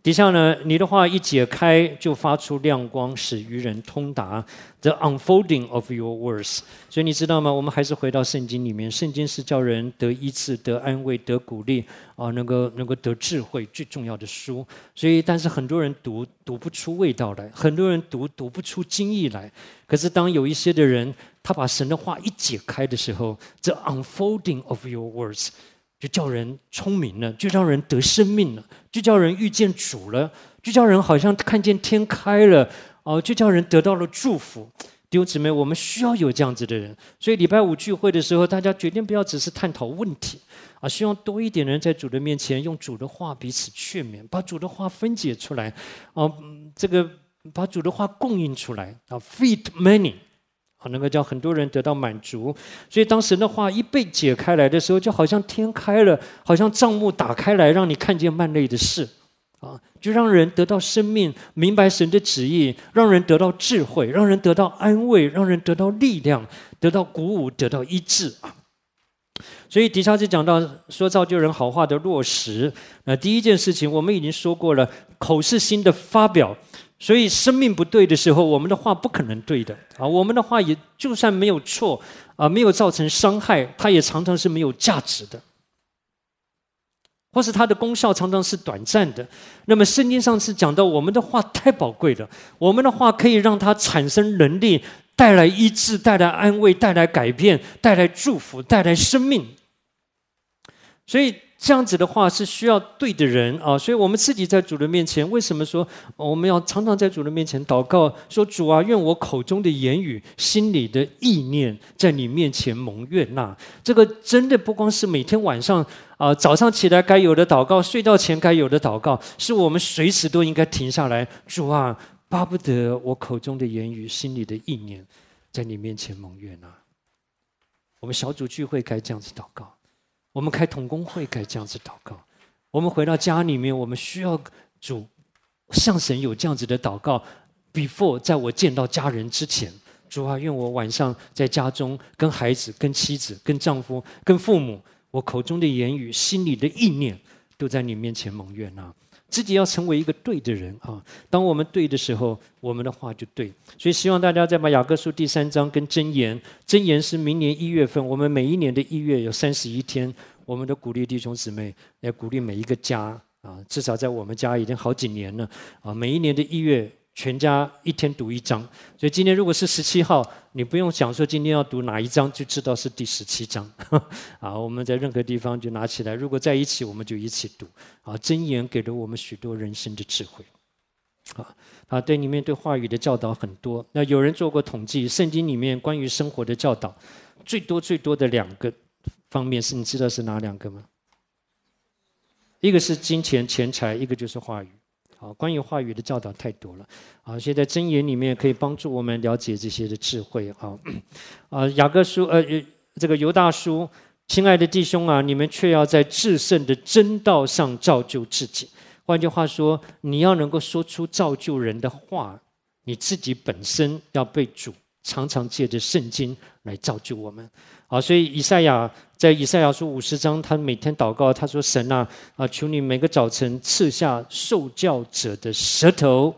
底下呢，你的话一解开，就发出亮光，使愚人通达。The unfolding of your words。所以你知道吗？我们还是回到圣经里面，圣经是叫人得医治、得安慰、得鼓励啊，能够能够得智慧最重要的书。所以，但是很多人读读不出味道来，很多人读读不出经意来。可是当有一些的人，他把神的话一解开的时候 ，The unfolding of your words。就叫人聪明了，就叫人得生命了，就叫人遇见主了，就叫人好像看见天开了，哦，就叫人得到了祝福。弟兄姊妹，我们需要有这样子的人。所以礼拜五聚会的时候，大家决定不要只是探讨问题，啊，希望多一点人在主的面前用主的话彼此劝勉，把主的话分解出来，啊，这个把主的话供应出来，啊 ，feed many。好，能够叫很多人得到满足，所以当神的话一被解开来的时候，就好像天开了，好像帐幕打开来，让你看见幔内的事，啊，就让人得到生命，明白神的旨意，让人得到智慧，让人得到安慰，让人得到力量，得到鼓舞，得到医治啊。所以底下就讲到说造就人好话的落实。那第一件事情，我们已经说过了，口是心的发表。所以生命不对的时候，我们的话不可能对的啊！我们的话也就算没有错啊，没有造成伤害，它也常常是没有价值的，或是它的功效常常是短暂的。那么圣经上是讲到，我们的话太宝贵了，我们的话可以让它产生能力，带来医治，带来安慰，带来改变，带来祝福，带来生命。所以这样子的话是需要对的人啊，所以我们自己在主的面前，为什么说我们要常常在主的面前祷告，说主啊，愿我口中的言语、心里的意念，在你面前蒙悦纳。这个真的不光是每天晚上啊，早上起来该有的祷告，睡觉前该有的祷告，是我们随时都应该停下来。主啊，巴不得我口中的言语、心里的意念，在你面前蒙悦纳。我们小组聚会该这样子祷告。我们开同工会该这样子祷告，我们回到家里面，我们需要主向神有这样子的祷告 before 在我见到家人之前，主啊，愿我晚上在家中跟孩子、跟妻子、跟丈夫、跟父母，我口中的言语、心里的意念，都在你面前蒙悦纳。自己要成为一个对的人啊！当我们对的时候，我们的话就对。所以希望大家再把雅各书第三章跟箴言，箴言是明年一月份，我们每一年的一月有三十一天，我们都鼓励弟兄姊妹，也鼓励每一个家啊，至少在我们家已经好几年了啊，每一年的一月。全家一天读一章，所以今天如果是十七号，你不用想说今天要读哪一章，就知道是第十七章。啊，我们在任何地方就拿起来，如果在一起，我们就一起读。啊，箴言给了我们许多人生的智慧。啊，啊，对里面对话语的教导很多。那有人做过统计，圣经里面关于生活的教导，最多最多的两个方面是，你知道是哪两个吗？一个是金钱钱财，一个就是话语。啊，关于话语的教导太多了，啊，现在箴言里面可以帮助我们了解这些的智慧啊，啊，雅各书呃这个犹大书，亲爱的弟兄啊，你们却要在至圣的真道上造就自己。换句话说，你要能够说出造就人的话，你自己本身要被主常常借着圣经来造就我们。啊，所以以赛亚在以赛亚书五十章，他每天祷告，他说：“神啊，啊，求你每个早晨赐下受教者的舌头，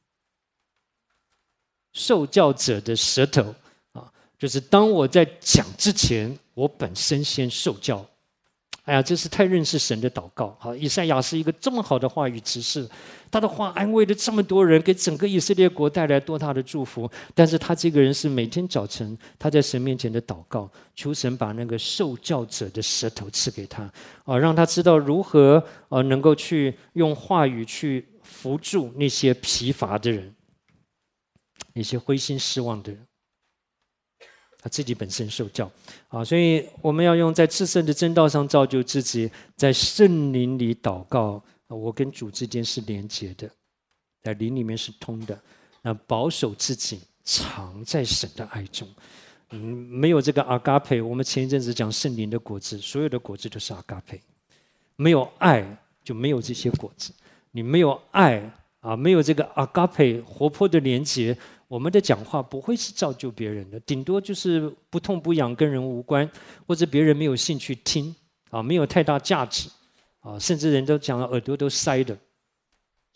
受教者的舌头啊，就是当我在讲之前，我本身先受教。”哎呀，这是太认识神的祷告啊！以赛亚是一个这么好的话语执事，他的话安慰了这么多人，给整个以色列国带来多大的祝福。但是他这个人是每天早晨他在神面前的祷告，求神把那个受教者的舌头赐给他啊，让他知道如何啊能够去用话语去扶助那些疲乏的人，那些灰心失望的人。他自己本身受教啊，所以我们要用在至圣的真道上造就自己，在圣灵里祷告。我跟主之间是连结的，在灵里面是通的。那保守自己，藏在神的爱中。嗯，没有这个阿嘎培，我们前一阵子讲圣灵的果子，所有的果子都是阿嘎培。没有爱，就没有这些果子。你没有爱啊，没有这个阿嘎培活泼的连结。我们的讲话不会是造就别人的，顶多就是不痛不痒，跟人无关，或者别人没有兴趣听啊，没有太大价值啊，甚至人都讲了耳朵都塞的。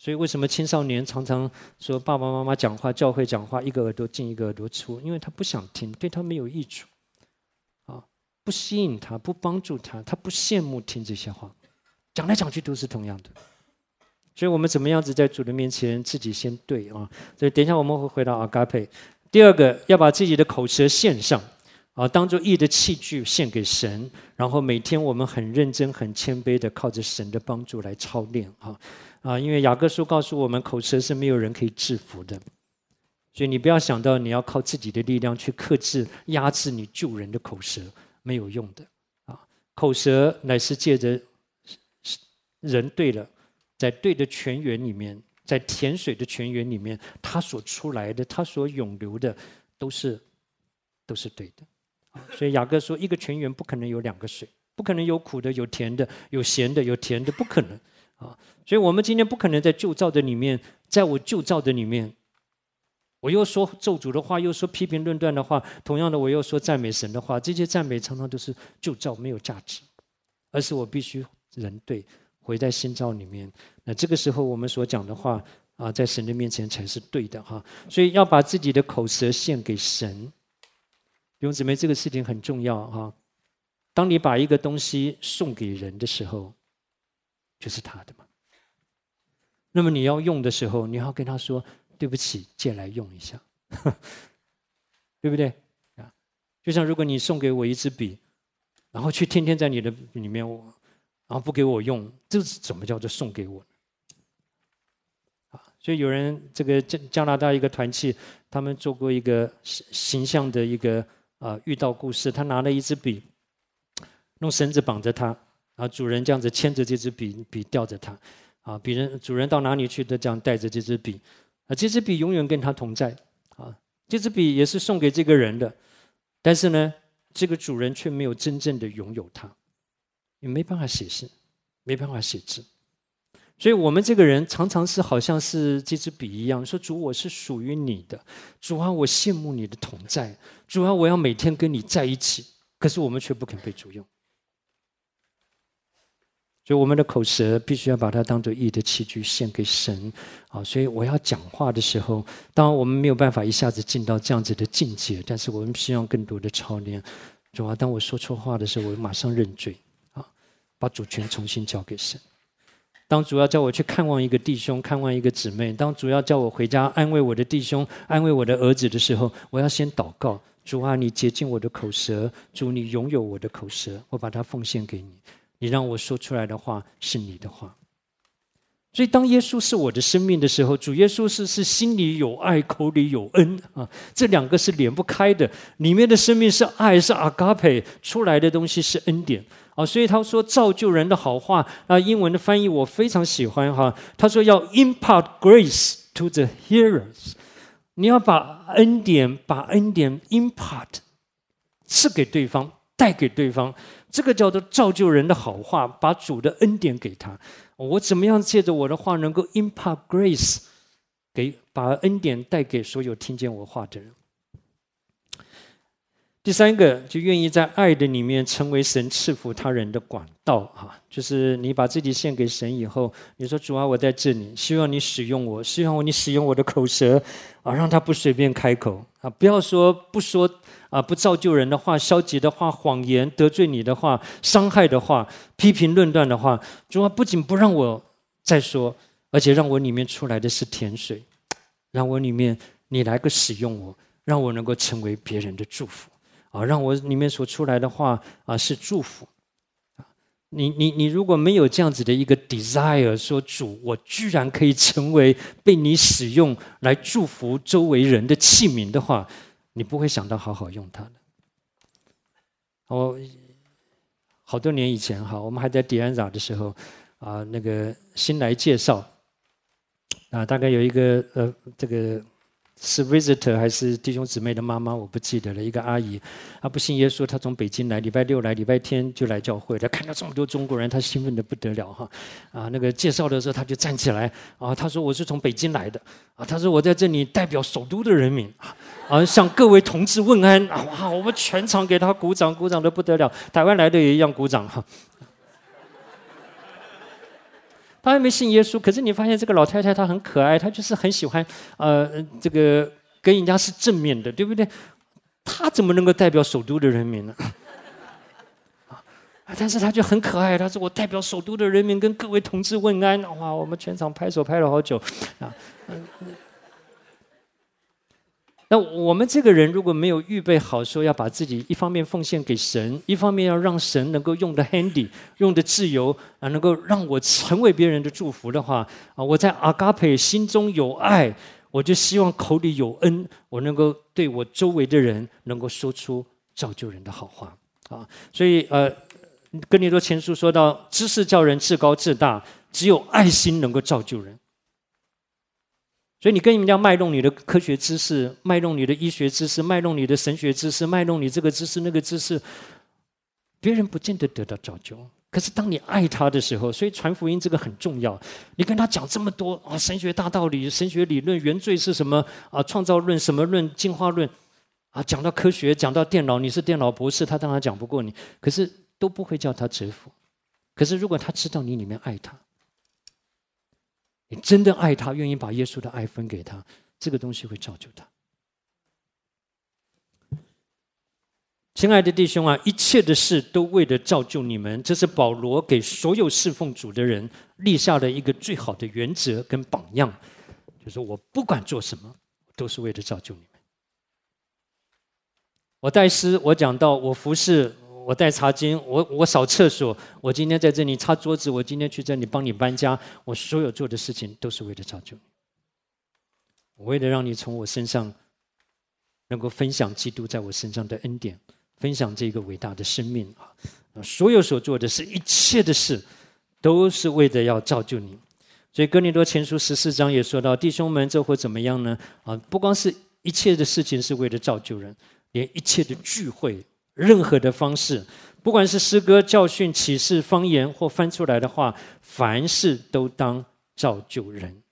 所以为什么青少年常常说爸爸妈妈讲话、教会讲话，一个耳朵进一个耳朵出？因为他不想听，对他没有益处，啊，不吸引他，不帮助他，他不羡慕听这些话，讲来讲去都是同样的。所以我们怎么样子在主的面前自己先对啊？所以等一下我们会回到阿嘎佩。第二个，要把自己的口舌献上。啊，当作义的器具献给神，然后每天我们很认真、很谦卑的靠着神的帮助来操练啊啊！因为雅各书告诉我们，口舌是没有人可以制服的，所以你不要想到你要靠自己的力量去克制、压制你救人的口舌，没有用的啊！口舌乃是借着人对了，在对的泉源里面，在甜水的泉源里面，它所出来的、它所涌流的，都是都是对的。所以雅各说，一个泉源不可能有两个水，不可能有苦的、有甜的、有咸的、有甜的，不可能啊！所以我们今天不可能在旧造的里面，在我旧造的里面，我又说咒诅的话，又说批评论断的话，同样的，我又说赞美神的话，这些赞美常常都是旧造，没有价值，而是我必须人对，回在新造里面。那这个时候我们所讲的话啊，在神的面前才是对的哈！所以要把自己的口舌献给神。弟兄姊妹，这个事情很重要哈。当你把一个东西送给人的时候，就是他的嘛。那么你要用的时候，你要跟他说：“对不起，借来用一下。”对不对？啊，就像如果你送给我一支笔，然后去天天在你的里面，然后不给我用，这是怎么叫做送给我？啊，所以有人这个加加拿大一个团契，他们做过一个形象的一个。啊，遇到故事，他拿了一支笔，用绳子绑着他，啊，主人这样子牵着这支笔，笔吊着他，啊，笔人主人到哪里去都这样带着这支笔，啊，这支笔永远跟他同在，啊，这支笔也是送给这个人的，但是呢，这个主人却没有真正的拥有它，也没办法写信，没办法写字。所以我们这个人常常是好像是这支笔一样，说主，我是属于你的，主啊，我羡慕你的同在，主啊，我要每天跟你在一起。可是我们却不肯被主用，所以我们的口舌必须要把它当作义的器具献给神啊！所以我要讲话的时候，当然我们没有办法一下子进到这样子的境界，但是我们需要更多的操练。主啊，当我说错话的时候，我马上认罪啊，把主权重新交给神。当主要叫我去看望一个弟兄、看望一个姊妹，当主要叫我回家安慰我的弟兄、安慰我的儿子的时候，我要先祷告：主啊，你洁净我的口舌，主，你拥有我的口舌，我把它奉献给你，你让我说出来的话是你的话。所以当耶稣是我的生命的时候，主耶稣是是心里有爱，口里有恩啊，这两个是连不开的。里面的生命是爱，是阿嘎培，出来的东西是恩典啊。所以他说造就人的好话啊，英文的翻译我非常喜欢哈。他说要 impart grace to the hearers， 你要把恩典，把恩典 impart 赐给对方，带给对方，这个叫做造就人的好话，把主的恩典给他。我怎么样借着我的话能够 impart grace， 给把恩典带给所有听见我话的人。第三个，就愿意在爱的里面成为神赐福他人的管道哈，就是你把自己献给神以后，你说主啊，我在这里，希望你使用我，希望你使用我的口舌啊，让他不随便开口啊，不要说不说啊，不造就人的话、消极的话、谎言、得罪你的话、伤害的话、批评论断的话，主啊，不仅不让我再说，而且让我里面出来的是甜水，让我里面你来个使用我，让我能够成为别人的祝福。啊，让我里面所出来的话啊是祝福。你你你如果没有这样子的一个 desire， 说主，我居然可以成为被你使用来祝福周围人的器皿的话，你不会想到好好用它的。我好多年以前哈，我们还在迪安扎的时候啊，那个新来介绍啊，大概有一个呃这个。是 visitor 还是弟兄姊妹的妈妈，我不记得了。一个阿姨，她不信耶稣，她从北京来，礼拜六来，礼拜天就来教会。她看到这么多中国人，她兴奋得不得了哈！啊，那个介绍的时候，她就站起来啊，她说我是从北京来的啊，她说我在这里代表首都的人民啊，向各位同志问安啊！哇，我们全场给她鼓掌，鼓掌得不得了。台湾来的也一样鼓掌哈。 她还没信耶稣，可是你发现这个老太太她很可爱，她就是很喜欢呃这个跟人家是正面的，对不对？她怎么能够代表首都的人民呢？但是他就很可爱，他说：“我代表首都的人民跟各位同志问安。”哇，我们全场拍手拍了好久啊！那我们这个人如果没有预备好，说要把自己一方面奉献给神，一方面要让神能够用的 handy， 用的自由啊，能够让我成为别人的祝福的话啊，我在阿嘎培心中有爱，我就希望口里有恩，我能够对我周围的人能够说出造就人的好话啊。所以呃。哥林多前书说到，知识叫人自高自大，只有爱心能够造就人。所以你跟人家卖弄你的科学知识，卖弄你的医学知识，卖弄你的神学知识，卖弄你这个知识那个知识，别人不见得得到造就。可是当你爱他的时候，所以传福音这个很重要。你跟他讲这么多啊，神学大道理、神学理论、原罪是什么啊？创造论、什么论、进化论啊？讲到科学，讲到电脑，你是电脑博士，他当然讲不过你。可是都不会叫他折服。可是如果他知道你里面爱他，你真的爱他，愿意把耶稣的爱分给他，这个东西会造就他。亲爱的弟兄啊，一切的事都为了造就你们，这是保罗给所有侍奉主的人立下的一个最好的原则跟榜样，就是我不管做什么，都是为了造就你们。我带诗，我讲到我服侍，我带茶巾，我我扫厕所，我今天在这里擦桌子，我今天去这里帮你搬家，我所有做的事情都是为了造就你，我为了让你从我身上能够分享基督在我身上的恩典，分享这个伟大的生命啊！所有所做的是一切的事，都是为了要造就你。所以哥林多前书十四章也说到，弟兄们，这会怎么样呢？啊，不光是一切的事情是为了造就人，连一切的聚会。任何的方式，不管是诗歌、教训、启示、方言或翻出来的话，凡事都当造就人。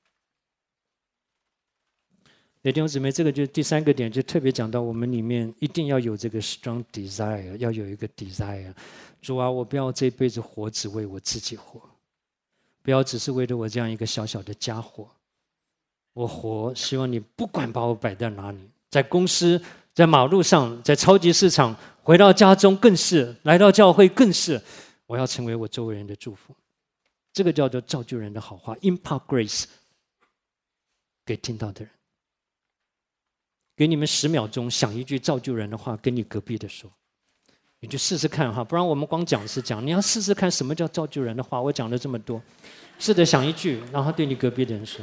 弟兄姊妹，这个就是第三个点，就特别讲到我们里面一定要有这个 strong desire， 要有一个 desire。主啊，我不要这辈子活只为我自己活，不要只是为了我这样一个小小的家伙。我活，希望你不管把我摆在哪里，在公司，在马路上，在超级市场，回到家中更是，来到教会更是，我要成为我周围人的祝福。这个叫做造就人的好话 ，impart grace 给听到的人。给你们十秒钟，想一句造就人的话，跟你隔壁的说，你就试试看哈，不然我们光讲是讲，你要试试看什么叫造就人的话。我讲了这么多，试着想一句，然后对你隔壁的人说。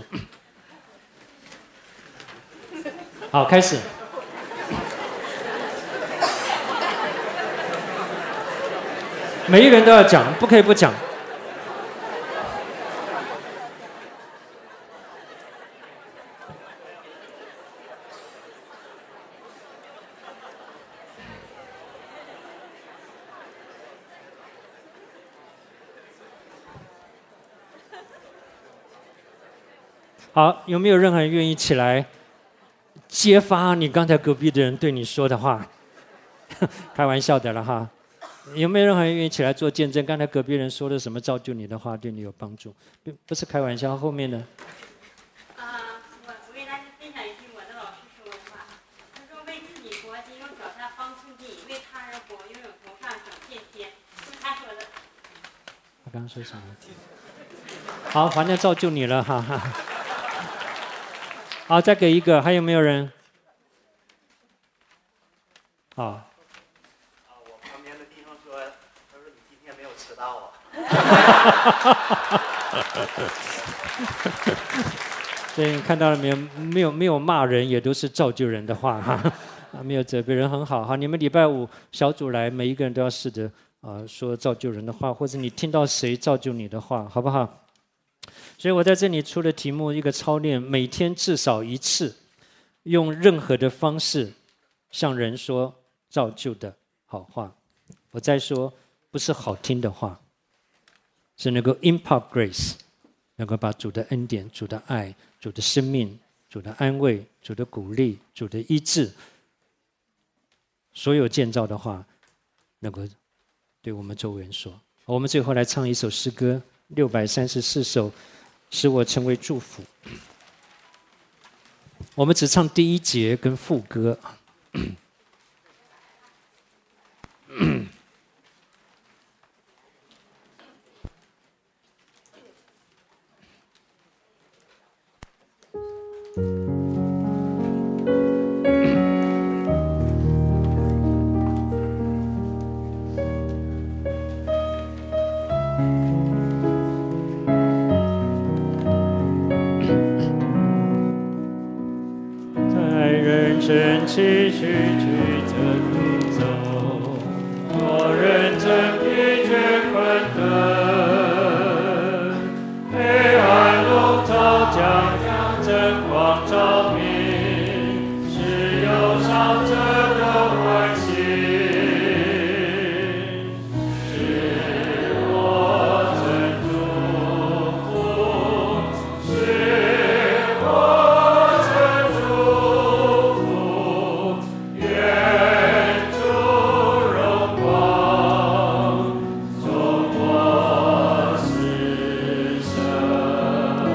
好，开始。每一个人都要讲，不可以不讲。好，有没有任何人愿意起来揭发你刚才隔壁的人对你说的话？开玩笑的了哈。有没有任何人愿意起来做见证？刚才隔壁人说的什么造就你的话，对你有帮助？不是开玩笑。后面呢？ 啊，我我给大家分享一句我的老师说的话。他说：“为自己活，仅有脚下方寸地；为他人活，拥有头上整片天。”是他说的。 我刚刚说什么？好，反正造就你了哈哈。好，再给一个，还有没有人？好。 啊，我旁边的弟兄说，他说你今天没有迟到啊。 所以你看到了没有？没有没有骂人，也都是造就人的话哈。啊，没有责备人，很好哈。你们礼拜五小组来，每一个人都要试着啊说造就人的话，或者你听到谁造就你的话，好不好？所以我在这里出了题目，一个操练，每天至少一次，用任何的方式向人说造就的好话。我再说，不是好听的话，是能够 impart grace， 能够把主的恩典、主的爱、主的生命、主的安慰、主的鼓励、主的医治，所有建造的话，能够对我们周围人说。我们最后来唱一首诗歌。 六百三十四首，使我成为祝福。我们只唱第一节跟副歌。 真继续曲折途走，多人真疲倦困顿，黑暗笼罩将将真光照明，是忧伤者的欢喜，是我真祝福，是我真祝福。愿主荣光从我死生，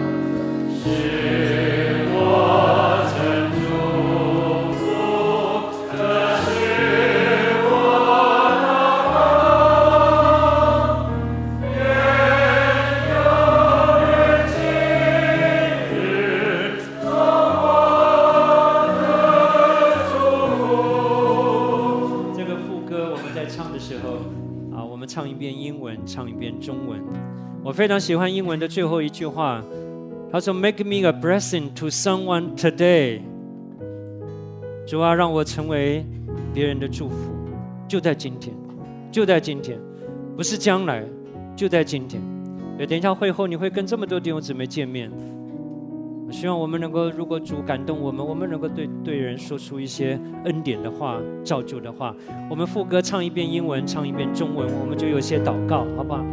是我真祝福，这是我祷告。愿有人今日从我的祝福。 这个副歌我们在唱的时候，啊，我们唱一遍英文，唱一遍中文。我非常喜欢英文的最后一句话，他说 ：“Make me a blessing to someone today。”主啊，让我成为别人的祝福，就在今天，就在今天，不是将来，就在今天。对，等一下会后你会跟这么多弟兄姊妹见面。我希望我们能够，如果主感动我们，我们能够对对人说出一些恩典的话、造就的话。我们副歌唱一遍英文，唱一遍中文，我们就有些祷告，好不好？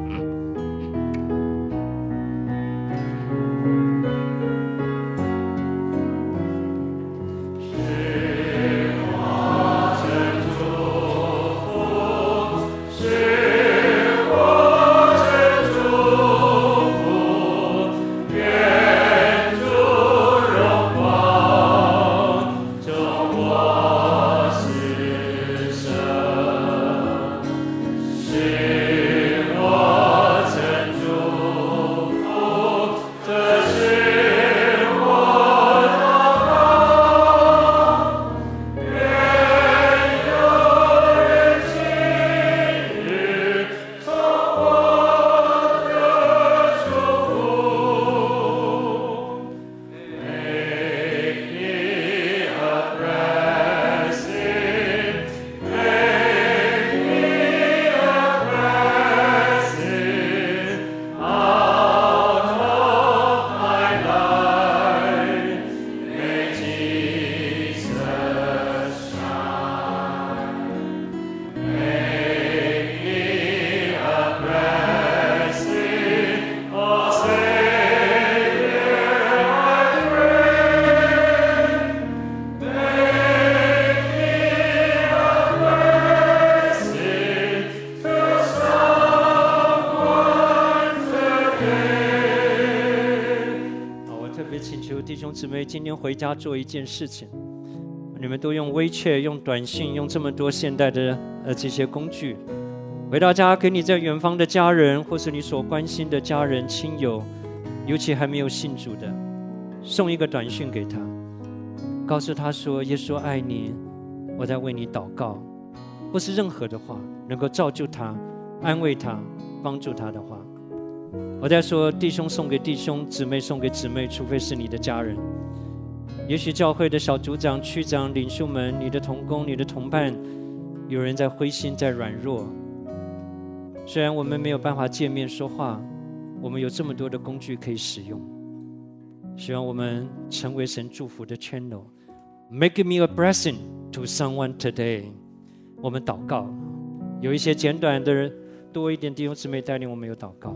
姊妹今天回家做一件事情，你们都用微切、用短信、用这么多现代的呃这些工具，回到家给你在远方的家人，或是你所关心的家人亲友，尤其还没有信主的，送一个短信给他，告诉他说：“耶稣爱你，我在为你祷告。”或是任何的话，能够造就他、安慰他、帮助他的话。我在说弟兄送给弟兄，姊妹送给姊妹，除非是你的家人。也许教会的小组长、区长、领袖们，你的同工、你的同伴，有人在灰心、在软弱。虽然我们没有办法见面说话，我们有这么多的工具可以使用。希望我们成为神祝福的 channel。Make me a blessing to someone today。我们祷告，有一些简短的人，多一点弟兄姊妹带领我们有祷告。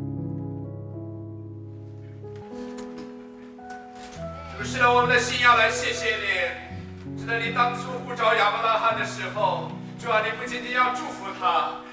是的，我们的心要来谢谢你。是的，你当初呼召亚伯拉罕的时候，主啊，你不仅仅要祝福他，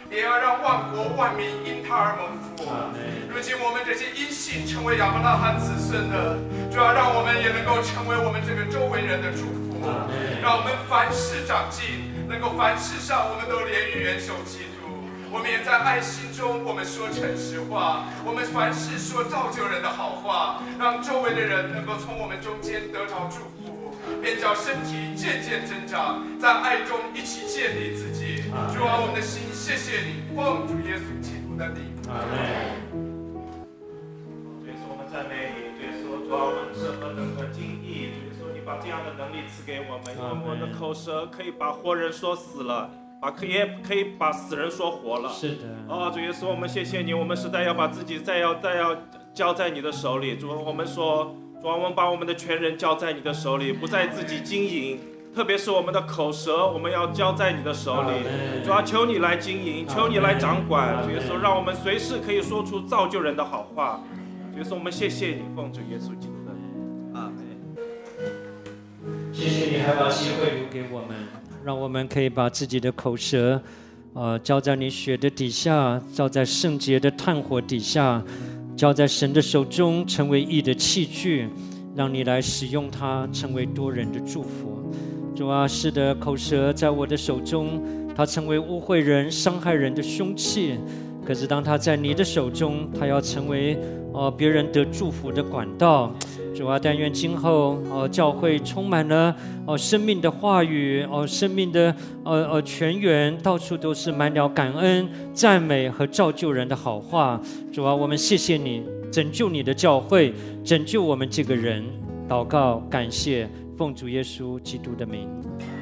也要让万国万民因他而蒙福。如今我们这些因信成为亚伯拉罕子孙的，主要让我们也能够成为我们这个周围人的祝福，让我们凡事长进，能够凡事上我们都连于元首基督。我们也在爱心中，我们说诚实话，我们凡事说造就人的好话，让周围的人能够从我们中间得着祝福，便叫身体渐渐增长，在爱中一起建立自己。主啊，我们的心谢谢你，奉主耶稣基督的名。 阿门。主耶稣，我们赞美你。主耶稣，主啊，我们什么能和精益？主耶稣，你把这样的能力赐给我们，因为我们的口舌可以把活人说死了。把可也可以把死人说活了。 是的。 哦，主耶稣，我们谢谢你，我们实在要把自己再要再要交在你的手里。主，我们说，主，我们把我们的全人交在你的手里，不再自己经营，特别是我们的口舌，我们要交在你的手里。主啊，求你来经营，求你来掌管。主耶稣，让我们随时可以说出造就人的好话。主耶稣，我们谢谢你，奉主耶稣基督的名。阿门。 谢谢你还把机会留给我们。让我们可以把自己的口舌，呃，交在你血的底下，交在圣洁的炭火底下，交在神的手中，成为义的器具，让你来使用它，成为多人的祝福。主啊，是的，口舌在我的手中，它成为污秽人、伤害人的凶器。可是当它在你的手中，它要成为呃别人得祝福的管道。主啊，但愿今后呃教会充满了呃生命的话语，呃生命的呃呃泉源，到处都是满了感恩、赞美和造就人的好话。主啊，我们谢谢你拯救你的教会，拯救我们这个人。祷告，感谢，奉主耶稣基督的名。